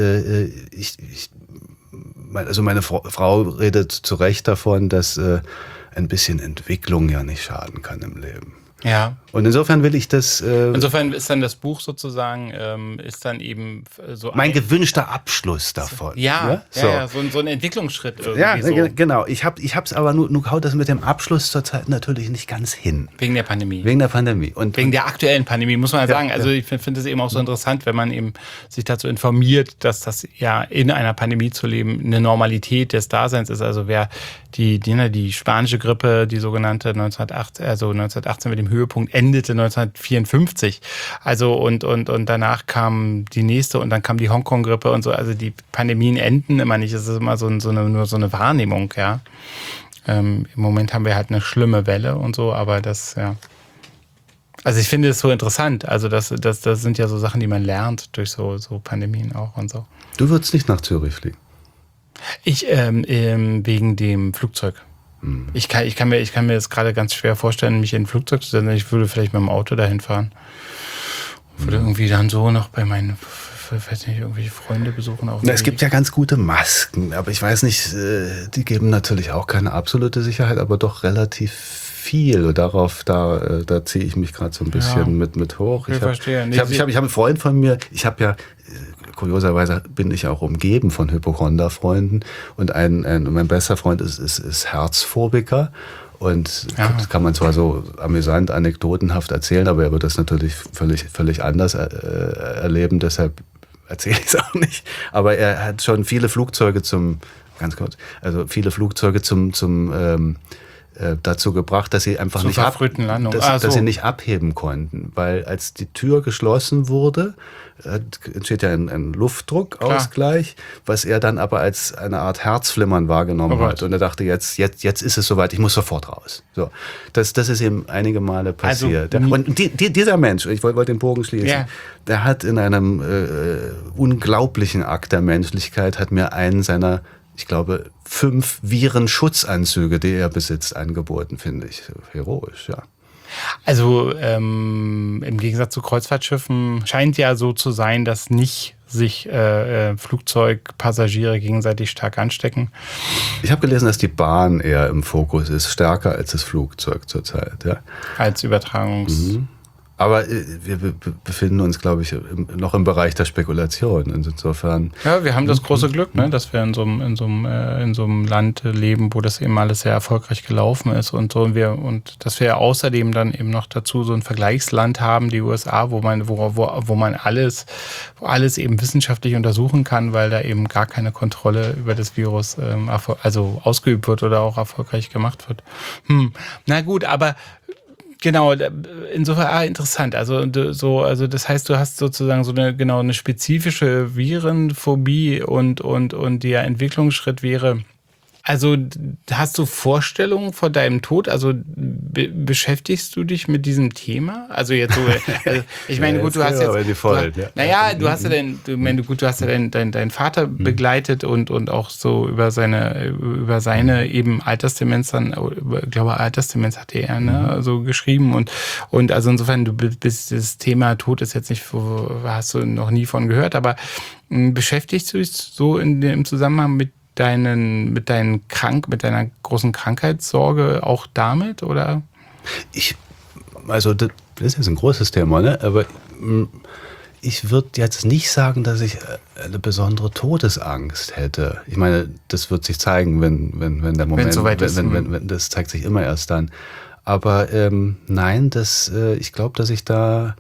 also meine Frau redet zu Recht davon, dass ein bisschen Entwicklung ja nicht schaden kann im Leben. Ja. Und insofern will ich das... insofern ist dann das Buch sozusagen, ist dann eben so... Mein gewünschter Abschluss davon. Ja, ja, so ein Entwicklungsschritt irgendwie. Ja, so. Genau. Ich hab's aber nur haut das mit dem Abschluss zurzeit natürlich nicht ganz hin. Wegen der Pandemie. Und wegen der aktuellen Pandemie, muss man ja sagen. Also ich finde es eben auch so interessant, wenn man eben sich dazu informiert, dass das ja in einer Pandemie zu leben eine Normalität des Daseins ist. Also wer die spanische Grippe, die sogenannte 1918 mit dem Höhepunkt endete 1954. Also und danach kam die nächste und dann kam die Hongkong-Grippe und so. Also die Pandemien enden immer nicht. Es ist immer nur so eine Wahrnehmung, ja. Im Moment haben wir halt eine schlimme Welle und so, aber das, ja. Also ich finde es so interessant. Also das sind ja so Sachen, die man lernt durch so Pandemien auch und so. Du würdest nicht nach Zürich fliegen? Ich wegen dem Flugzeug. Ich kann mir das gerade ganz schwer vorstellen, mich in ein Flugzeug zu setzen. Ich würde vielleicht mit dem Auto dahin fahren. Würde irgendwie dann so noch bei meinen, weiß nicht, irgendwelche Freunde besuchen. Es gibt ja ganz gute Masken, aber ich weiß nicht, die geben natürlich auch keine absolute Sicherheit, aber doch relativ viel. Da ziehe ich mich gerade so ein bisschen mit hoch. Ich habe einen Freund von mir, kurioserweise bin ich auch umgeben von Hypochonder-Freunden und mein bester Freund ist Herzphobiker und das kann man zwar so amüsant, anekdotenhaft erzählen, aber er wird das natürlich völlig anders erleben, deshalb erzähle ich es auch nicht. Aber er hat schon viele Flugzeuge dazu gebracht, dass sie einfach dass sie nicht abheben konnten, weil als die Tür geschlossen wurde, entsteht ja ein Luftdruckausgleich, was er dann aber als eine Art Herzflimmern wahrgenommen hat. Und er dachte, jetzt ist es soweit, ich muss sofort raus. So, das ist ihm einige Male passiert. Also, und dieser Mensch, ich wollte den Bogen schließen, der hat in einem unglaublichen Akt der Menschlichkeit, hat mir einen seiner, ich glaube, 5 Virenschutzanzüge, die er besitzt, angeboten, finde ich heroisch, ja. Also im Gegensatz zu Kreuzfahrtschiffen scheint ja so zu sein, dass nicht sich Flugzeugpassagiere gegenseitig stark anstecken. Ich habe gelesen, dass die Bahn eher im Fokus ist, stärker als das Flugzeug zurzeit. Ja. Als Übertragungs... Aber wir befinden uns, glaube ich, noch im Bereich der Spekulation. Insofern. Ja, wir haben das große Glück, ne, dass wir in so einem Land leben, wo das eben alles sehr erfolgreich gelaufen ist und so. Und dass wir außerdem dann eben noch dazu so ein Vergleichsland haben, die USA, wo man alles eben wissenschaftlich untersuchen kann, weil da eben gar keine Kontrolle über das Virus also ausgeübt wird oder auch erfolgreich gemacht wird. Na gut, aber genau, insofern interessant. Also das heißt, du hast sozusagen so eine spezifische Virenphobie und der Entwicklungsschritt wäre. Also hast du Vorstellungen vor deinem Tod? Also beschäftigst du dich mit diesem Thema? Also jetzt so, ich meine, gut, du hast jetzt, du hast ja deinen Vater begleitet und auch so über seine eben Altersdemenz dann, ich glaube Altersdemenz hatte er, ne, so geschrieben und also insofern du bist das Thema Tod ist jetzt nicht, hast du noch nie von gehört, aber beschäftigst du dich so im Zusammenhang mit deiner großen Krankheitssorge auch damit, oder? Also das ist jetzt ein großes Thema, ne? Aber ich würde jetzt nicht sagen, dass ich eine besondere Todesangst hätte. Ich meine, das wird sich zeigen, wenn der Moment, wenn das zeigt sich immer erst dann. Aber nein, ich glaube, dass ich da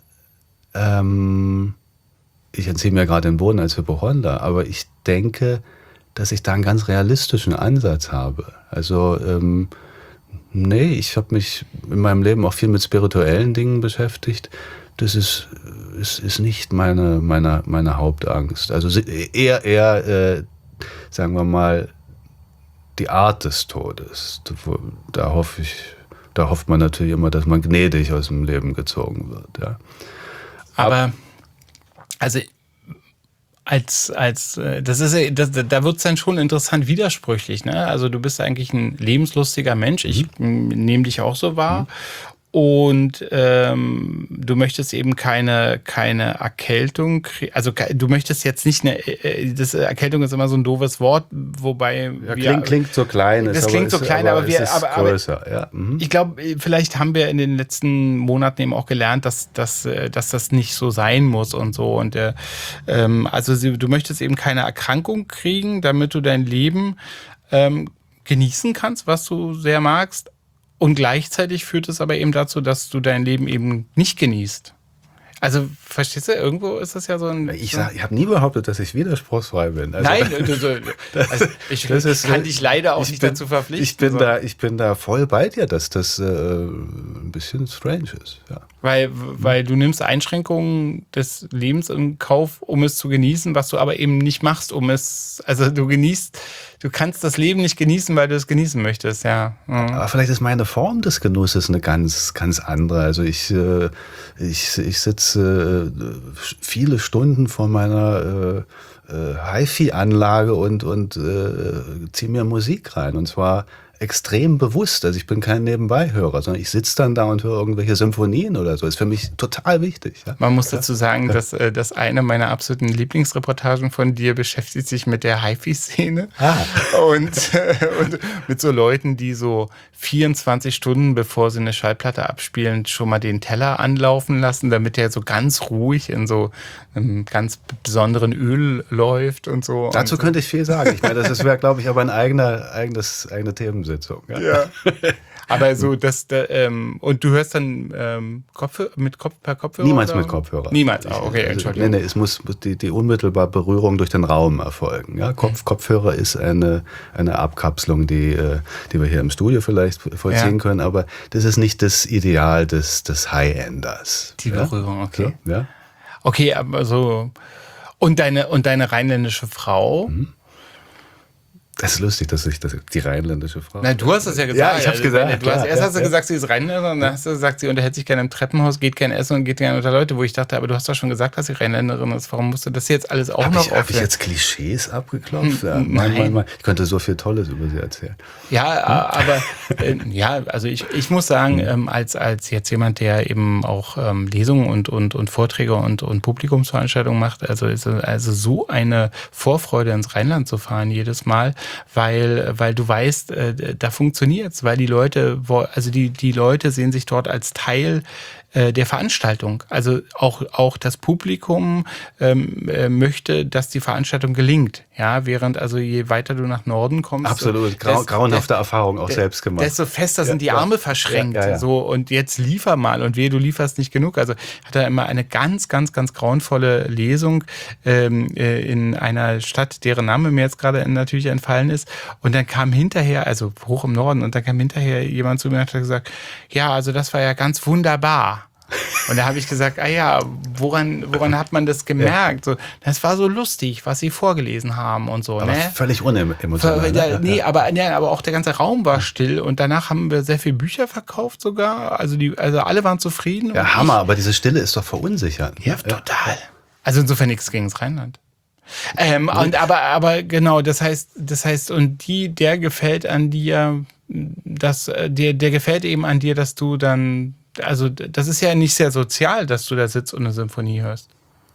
ich entziehe mir gerade den Boden als Hypochonder, aber ich denke, dass ich da einen ganz realistischen Ansatz habe. Also, ich habe mich in meinem Leben auch viel mit spirituellen Dingen beschäftigt. Das ist nicht meine Hauptangst. Also eher sagen wir mal, die Art des Todes. Da hofft man natürlich immer, dass man gnädig aus dem Leben gezogen wird. Ja. Aber, also da wird es dann schon interessant widersprüchlich, ne? Also du bist eigentlich ein lebenslustiger Mensch. Ich nehme dich auch so wahr. Und du möchtest eben keine Erkältung kriegen. Also du möchtest jetzt nicht Erkältung ist immer so ein doofes Wort, wobei klingt so klein. Das klingt so klein, aber größer. Ja. Ich glaube, vielleicht haben wir in den letzten Monaten eben auch gelernt, dass das nicht so sein muss und so. Und also du möchtest eben keine Erkrankung kriegen, damit du dein Leben genießen kannst, was du sehr magst. Und gleichzeitig führt es aber eben dazu, dass du dein Leben eben nicht genießt. Also, verstehst du, irgendwo ist das ja so ein... Ich habe nie behauptet, dass ich widerspruchsfrei bin. Also, nein, ich kann dich leider auch nicht dazu verpflichten. Ich bin da voll bei dir, dass das ein bisschen strange ist. Ja. Weil du nimmst Einschränkungen des Lebens in Kauf, um es zu genießen, was du aber eben nicht machst, du kannst das Leben nicht genießen, weil du es genießen möchtest, ja. Aber vielleicht ist meine Form des Genusses eine ganz, ganz andere. Also ich sitze viele Stunden vor meiner HiFi-Anlage und ziehe mir Musik rein. Und zwar extrem bewusst. Also ich bin kein Nebenbeihörer, sondern ich sitze dann da und höre irgendwelche Symphonien oder so. Ist für mich total wichtig. Ja? Man muss dazu sagen, dass eine meiner absoluten Lieblingsreportagen von dir beschäftigt sich mit der HiFi-Szene und mit so Leuten, die so 24 Stunden, bevor sie eine Schallplatte abspielen, schon mal den Teller anlaufen lassen, damit der so ganz ruhig in so einem ganz besonderen Öl läuft und so. Dazu könnte ich viel sagen. Ich meine, das wäre, glaube ich, aber eine eigene Themensitzung. Ja. Aber so, und du hörst dann per Kopfhörer? Niemals oder? Mit Kopfhörer. Niemals, okay, Entschuldigung. Nee, es muss die unmittelbare Berührung durch den Raum erfolgen. Ja? Kopfhörer ist eine Abkapselung, die wir hier im Studio vielleicht vollziehen können, aber das ist nicht das Ideal des High-Enders. Die Berührung, okay. So, ja? Okay, aber so. Und deine rheinländische Frau? Das ist lustig, dass die rheinländische Frau... Na, du hast das ja gesagt. Ja, ich hab's gesagt. Hast du gesagt, sie ist Rheinländerin, dann hast du gesagt, sie unterhält sich gerne im Treppenhaus, geht gerne essen und geht gerne unter Leute, wo ich dachte, aber du hast doch schon gesagt, dass sie Rheinländerin ist. Warum musst du das jetzt alles auch noch aufhören? Habe ich jetzt Klischees abgeklopft? Nein. Ich könnte so viel Tolles über sie erzählen. Ja, aber also ich muss sagen, als jetzt jemand, der eben auch Lesungen und Vorträge und Publikumsveranstaltungen macht, also so eine Vorfreude ins Rheinland zu fahren jedes Mal, weil du weißt, da funktioniert's, weil die Leute, die Leute sehen sich dort als Teil der Veranstaltung. Also auch das Publikum möchte, dass die Veranstaltung gelingt. Ja, während also je weiter du nach Norden kommst. Absolut, grauenhafte Erfahrung auch selbst gemacht. Desto fester sind die Arme verschränkt. Ja. So, und jetzt liefer mal und du lieferst nicht genug. Also hat er immer eine ganz, ganz, ganz grauenvolle Lesung in einer Stadt, deren Name mir jetzt gerade natürlich entfallen ist. Und dann kam hinterher, also hoch im Norden, und dann kam hinterher jemand zu mir und hat gesagt, ja, also das war ja ganz wunderbar. Und da habe ich gesagt, woran hat man das gemerkt? So, das war so lustig, was sie vorgelesen haben und so. Aber völlig unemotional. Aber auch der ganze Raum war still und danach haben wir sehr viele Bücher verkauft sogar. Also alle waren zufrieden. Ja, Hammer, aber diese Stille ist doch verunsichernd. Ja, total. Also insofern nichts gegen das Rheinland. Aber genau, das heißt, und der gefällt an dir, der gefällt eben an dir, dass du dann, also das ist ja nicht sehr sozial, dass du da sitzt und eine Symphonie hörst.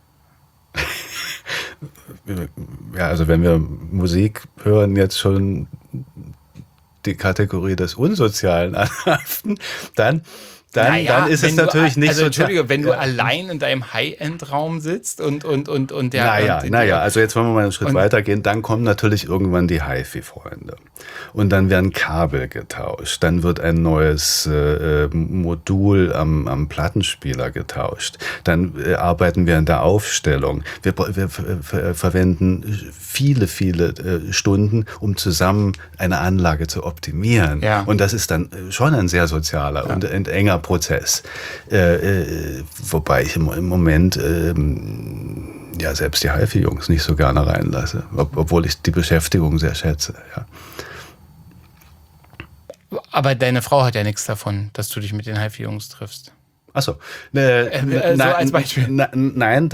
Ja, also wenn wir Musik hören, jetzt schon die Kategorie des Unsozialen anhaften, dann ist es natürlich nicht so. Entschuldige, wenn du allein in deinem High-End-Raum sitzt und der... Naja, also jetzt wollen wir mal einen Schritt weitergehen. Dann kommen natürlich irgendwann die HiFi-Freunde. Und dann werden Kabel getauscht. Dann wird ein neues Modul am Plattenspieler getauscht. Dann arbeiten wir an der Aufstellung. Wir verwenden viele Stunden, um zusammen eine Anlage zu optimieren. Ja. Und das ist dann schon ein sehr sozialer und enger Prozess. Wobei ich im Moment selbst die HiFi-Jungs nicht so gerne reinlasse, obwohl ich die Beschäftigung sehr schätze. Ja. Aber deine Frau hat ja nichts davon, dass du dich mit den HiFi-Jungs triffst. Achso. So als Beispiel. Nein,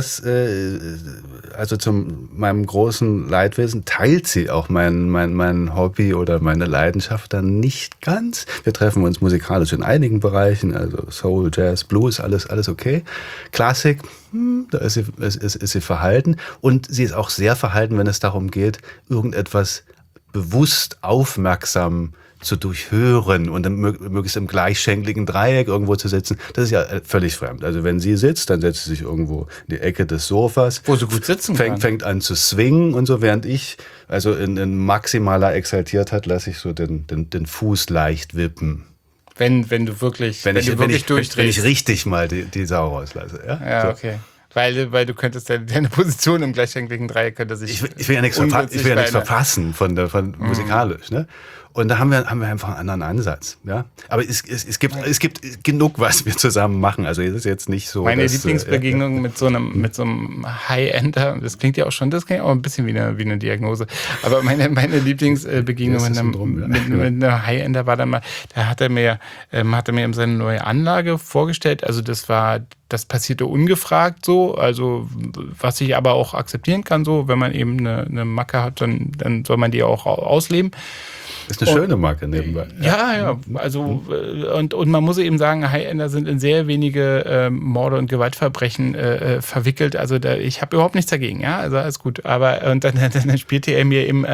also zu meinem großen Leidwesen teilt sie auch mein Hobby oder meine Leidenschaft dann nicht ganz. Wir treffen uns musikalisch in einigen Bereichen, also Soul, Jazz, Blues, alles okay. Klassik, da ist sie verhalten. Und sie ist auch sehr verhalten, wenn es darum geht, irgendetwas bewusst aufmerksam zu durchhören und dann möglichst im gleichschenkligen Dreieck irgendwo zu sitzen, das ist ja völlig fremd. Also wenn sie sitzt, dann setzt sie sich irgendwo in die Ecke des Sofas. Wo sie gut sitzen kann. Fängt an zu swingen und so, während ich, also in maximaler Exaltiertheit, lasse ich so den Fuß leicht wippen. Wenn du wirklich durchdrehst. Wenn ich richtig mal die Sau rauslasse. Ja, so. Okay. Weil du könntest deine Position im gleichschenkligen Dreieck könnte sich. Ich will ja nichts verpassen von musikalisch, ne? Und da haben wir einfach einen anderen Ansatz, ja. Aber es gibt genug, was wir zusammen machen. Also es ist jetzt nicht so. Meine Lieblingsbegegnung mit so einem High-Ender, das klingt ja auch ein bisschen wie eine Diagnose. Aber meine Lieblingsbegegnung mit einem High-Ender war dann mal, da hat er mir seine neue Anlage vorgestellt. Also das passierte ungefragt so, also was ich aber auch akzeptieren kann, so, wenn man eben eine Macke hat, dann soll man die auch ausleben. Das ist eine schöne Marke nebenbei. Ja, also und man muss eben sagen, High-Ender sind in sehr wenige Morde und Gewaltverbrechen verwickelt. Also ich habe überhaupt nichts dagegen, ja, also alles gut. Aber und dann spielte er mir im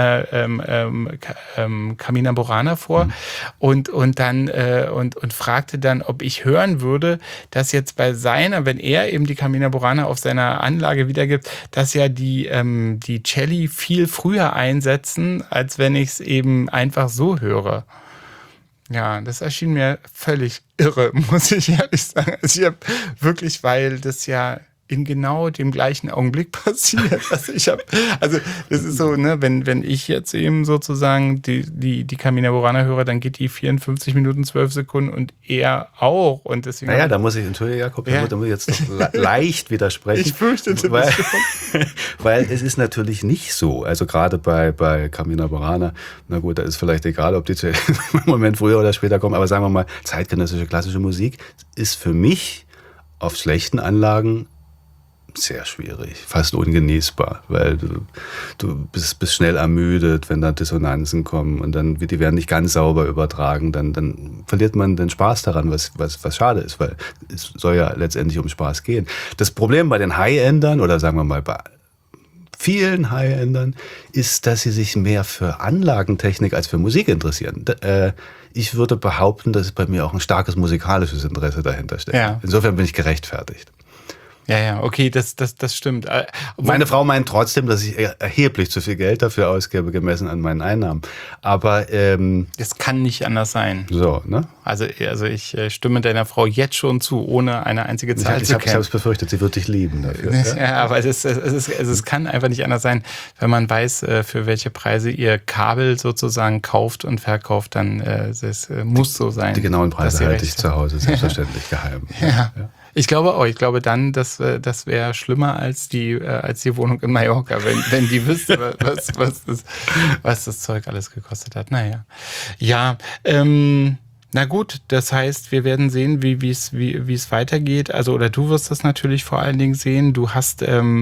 Carmina Burana vor und fragte dann, ob ich hören würde, dass jetzt wenn er eben die Carmina Burana auf seiner Anlage wiedergibt, dass ja die Celli viel früher einsetzen, als wenn ich es eben einfach so höre. Ja, das erschien mir völlig irre, muss ich ehrlich sagen. Also ich habe wirklich, weil das ja in genau dem gleichen Augenblick passiert. Also das ist so, ne, wenn ich jetzt eben sozusagen die Carmina Burana höre, dann geht die 54 Minuten 12 Sekunden und er auch. Und deswegen da muss ich, entschuldige Jakob, da muss ich jetzt doch leicht widersprechen. Ich fürchtete weil es ist natürlich nicht so. Also gerade bei Carmina Burana, na gut, da ist vielleicht egal, ob die im Moment früher oder später kommen, aber sagen wir mal, zeitgenössische klassische Musik ist für mich auf schlechten Anlagen sehr schwierig, fast ungenießbar, weil du bist schnell ermüdet, wenn da Dissonanzen kommen und dann die werden nicht ganz sauber übertragen, dann verliert man den Spaß daran, was schade ist, weil es soll ja letztendlich um Spaß gehen. Das Problem bei den High-Endern oder sagen wir mal bei vielen High-Endern ist, dass sie sich mehr für Anlagentechnik als für Musik interessieren. Ich würde behaupten, dass bei mir auch ein starkes musikalisches Interesse dahinter steckt. Ja. Insofern bin ich gerechtfertigt. Ja, okay, das stimmt. Meine Frau meint trotzdem, dass ich erheblich zu viel Geld dafür ausgebe, gemessen an meinen Einnahmen. Aber das kann nicht anders sein. So, ne? Also ich stimme deiner Frau jetzt schon zu, ohne eine einzige Zahl zu kennen. Ich habe es befürchtet, sie wird dich lieben dafür. Ja, aber es kann einfach nicht anders sein, wenn man weiß, für welche Preise ihr Kabel sozusagen kauft und verkauft, dann es muss so sein. Die genauen Preise halte ich zu Hause selbstverständlich geheim. Ja. Ich glaube dann, das wäre schlimmer als die Wohnung in Mallorca, wenn die wüsste, was das Zeug alles gekostet hat. Naja. Ja, na gut, das heißt, wir werden sehen, wie es weitergeht. Also, oder du wirst das natürlich vor allen Dingen sehen. Du hast,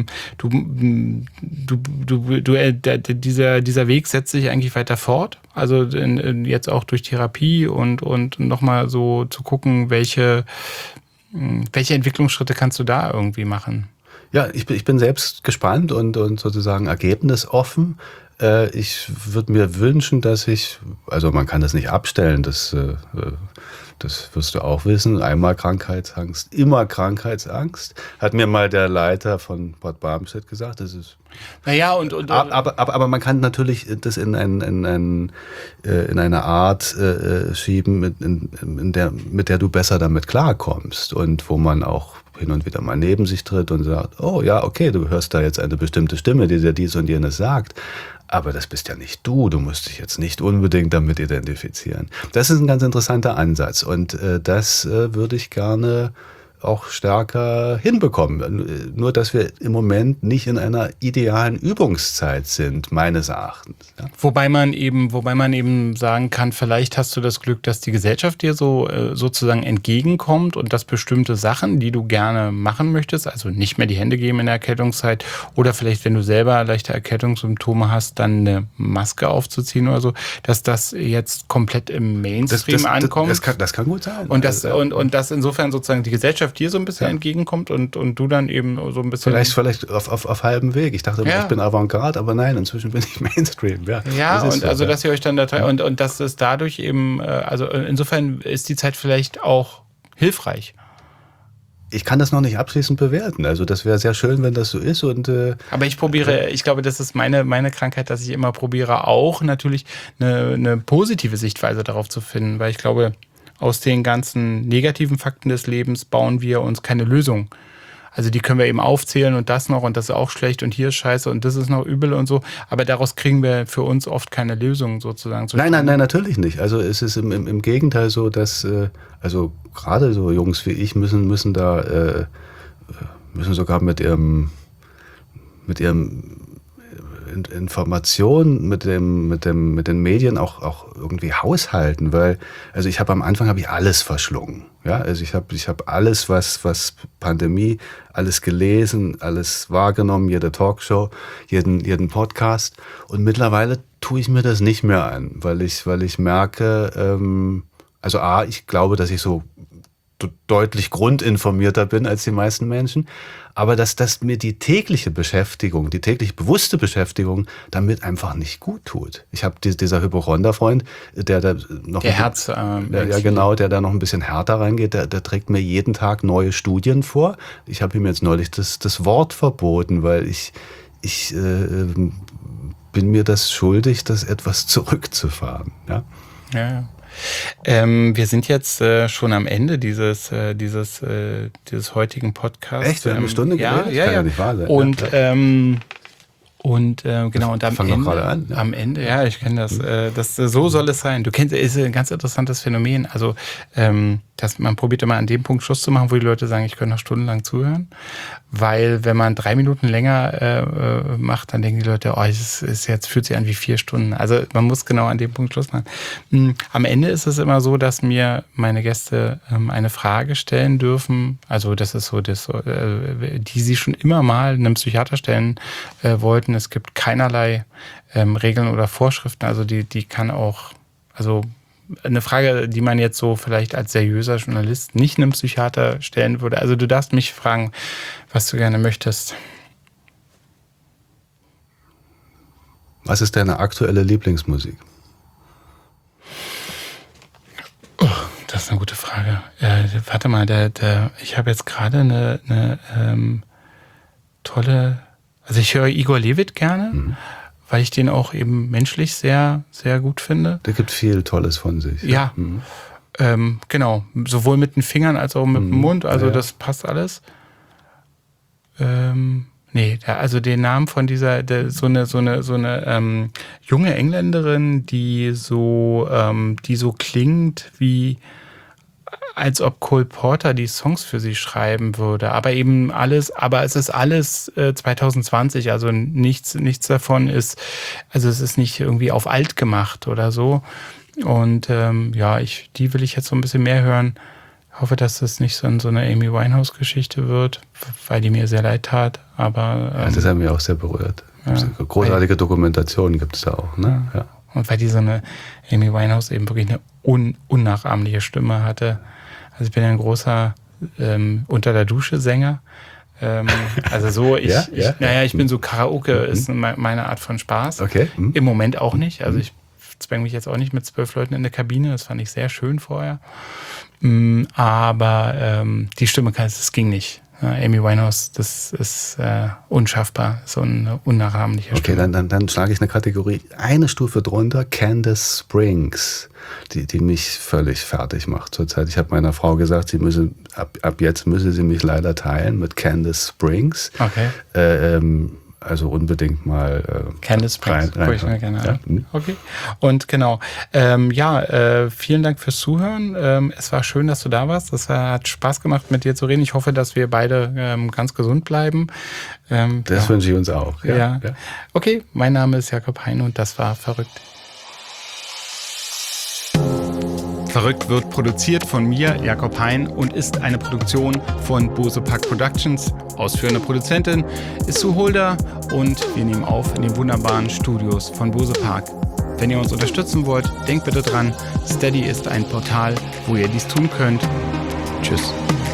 dieser Weg setzt sich eigentlich weiter fort. Also jetzt auch durch Therapie und nochmal so zu gucken, welche Entwicklungsschritte kannst du da irgendwie machen? Ja, ich bin selbst gespannt und sozusagen ergebnisoffen. Ich würde mir wünschen, also man kann das nicht abstellen, das wirst du auch wissen, einmal Krankheitsangst, immer Krankheitsangst, hat mir mal der Leiter von Bad Barmstedt gesagt, das ist... Naja, aber man kann natürlich das in eine Art schieben, mit der du besser damit klarkommst und wo man auch hin und wieder mal neben sich tritt und sagt, oh ja, okay, du hörst da jetzt eine bestimmte Stimme, die dir dies und jenes sagt. Aber das bist ja nicht du musst dich jetzt nicht unbedingt damit identifizieren. Das ist ein ganz interessanter Ansatz und das würde ich gerne auch stärker hinbekommen. Nur, dass wir im Moment nicht in einer idealen Übungszeit sind, meines Erachtens. Ja. Wobei man eben sagen kann, vielleicht hast du das Glück, dass die Gesellschaft dir so sozusagen entgegenkommt und dass bestimmte Sachen, die du gerne machen möchtest, also nicht mehr die Hände geben in der Erkältungszeit oder vielleicht, wenn du selber leichte Erkältungssymptome hast, dann eine Maske aufzuziehen oder so, dass das jetzt komplett im Mainstream ankommt. Das kann gut sein. Und dass insofern sozusagen die Gesellschaft dir so ein bisschen entgegenkommt und du dann eben so ein bisschen... Vielleicht auf halbem Weg. Ich dachte, ich bin Avantgarde, aber nein, inzwischen bin ich Mainstream. Ja, und so, also dass ihr euch dann und dass es dadurch eben, also insofern ist die Zeit vielleicht auch hilfreich. Ich kann das noch nicht abschließend bewerten. Also das wäre sehr schön, wenn das so ist. Aber ich glaube, das ist meine Krankheit, dass ich immer probiere, auch natürlich eine positive Sichtweise darauf zu finden. Weil ich glaube, aus den ganzen negativen Fakten des Lebens bauen wir uns keine Lösung. Also die können wir eben aufzählen und das noch und das ist auch schlecht und hier ist scheiße und das ist noch übel und so. Aber daraus kriegen wir für uns oft keine Lösung sozusagen. Nein, natürlich nicht. Also es ist im Gegenteil so, dass also gerade so Jungs wie ich müssen sogar mit ihrem Information mit den Medien auch irgendwie haushalten, weil also am Anfang habe ich alles verschlungen. Ja, also ich habe alles, was Pandemie, alles gelesen, alles wahrgenommen, jede Talkshow, jeden Podcast. Und mittlerweile tue ich mir das nicht mehr an, weil ich merke, also ich glaube, dass ich so deutlich grundinformierter bin als die meisten Menschen, aber dass mir die tägliche Beschäftigung, die täglich bewusste Beschäftigung damit einfach nicht gut tut. Ich habe dieser Hypochonder-Freund, der da noch der da noch ein bisschen härter reingeht, der trägt mir jeden Tag neue Studien vor. Ich habe ihm jetzt neulich das Wort verboten, weil ich bin mir das schuldig, das etwas zurückzufahren. Ja. Ja. Wir sind jetzt schon am Ende dieses heutigen Podcasts. Echt? Eine Stunde geredet? Ja. Kann ja nicht wahr sein. Und am Ende, ja, ich kenne das. So soll es sein. Du kennst, ist ein ganz interessantes Phänomen. Also, dass man probiert immer an dem Punkt Schluss zu machen, wo die Leute sagen, ich könnte noch stundenlang zuhören. Weil wenn man 3 Minuten länger macht, dann denken die Leute, fühlt sich an wie 4 Stunden. Also man muss genau an dem Punkt Schluss machen. Am Ende ist es immer so, dass mir meine Gäste eine Frage stellen dürfen. Also das ist so, die sie schon immer mal einem Psychiater stellen wollten. Es gibt keinerlei Regeln oder Vorschriften. Also die kann auch, also eine Frage, die man jetzt so vielleicht als seriöser Journalist nicht einem Psychiater stellen würde. Also du darfst mich fragen, was du gerne möchtest. Was ist deine aktuelle Lieblingsmusik? Oh, das ist eine gute Frage. Warte mal, ich habe jetzt gerade eine tolle, also ich höre Igor Levit gerne, weil ich den auch eben menschlich sehr, sehr gut finde. Der gibt viel Tolles von sich. Ja, genau. Sowohl mit den Fingern als auch mit dem Mund. Also das passt alles. Also den Namen von so eine junge Engländerin, die so klingt wie, als ob Cole Porter die Songs für sie schreiben würde. Aber es ist alles 2020, also nichts davon ist, also es ist nicht irgendwie auf alt gemacht oder so. Und die will ich jetzt so ein bisschen mehr hören. Ich hoffe, dass das nicht so eine Amy Winehouse-Geschichte wird, weil die mir sehr leid tat. Aber das hat mich auch sehr berührt. Ja, großartige Dokumentationen gibt es da auch. Ne? Ja. Und weil die so eine Amy Winehouse eben wirklich eine unnachahmliche Stimme hatte. Also ich bin ja ein großer unter der Dusche Sänger. Also so, ich bin so Karaoke ist meine Art von Spaß. Okay. Im Moment auch nicht. Also ich zwänge mich jetzt auch nicht mit 12 Leuten in der Kabine. Das fand ich sehr schön vorher. Aber die Stimme, das ging nicht. Amy Winehouse, das ist unschaffbar, so eine unnachahmliche Stimme. Okay, dann schlage ich eine Kategorie eine Stufe drunter, Candace Springs, die mich völlig fertig macht zurzeit. Ich habe meiner Frau gesagt, ab jetzt müsse sie mich leider teilen mit Candace Springs. Okay. Also unbedingt mal Candice Packs, gucke ich mir gerne an. Ja. Okay. Und genau, vielen Dank fürs Zuhören. Es war schön, dass du da warst. Es hat Spaß gemacht, mit dir zu reden. Ich hoffe, dass wir beide ganz gesund bleiben. Das wünsche ich uns auch. Ja. Okay, mein Name ist Jakob Hein und das war Verrückt. Verrückt wird produziert von mir, Jakob Hein, und ist eine Produktion von Bose Park Productions. Ausführende Produzentin ist Sue Holder und wir nehmen auf in den wunderbaren Studios von Bose Park. Wenn ihr uns unterstützen wollt, denkt bitte dran, Steady ist ein Portal, wo ihr dies tun könnt. Tschüss.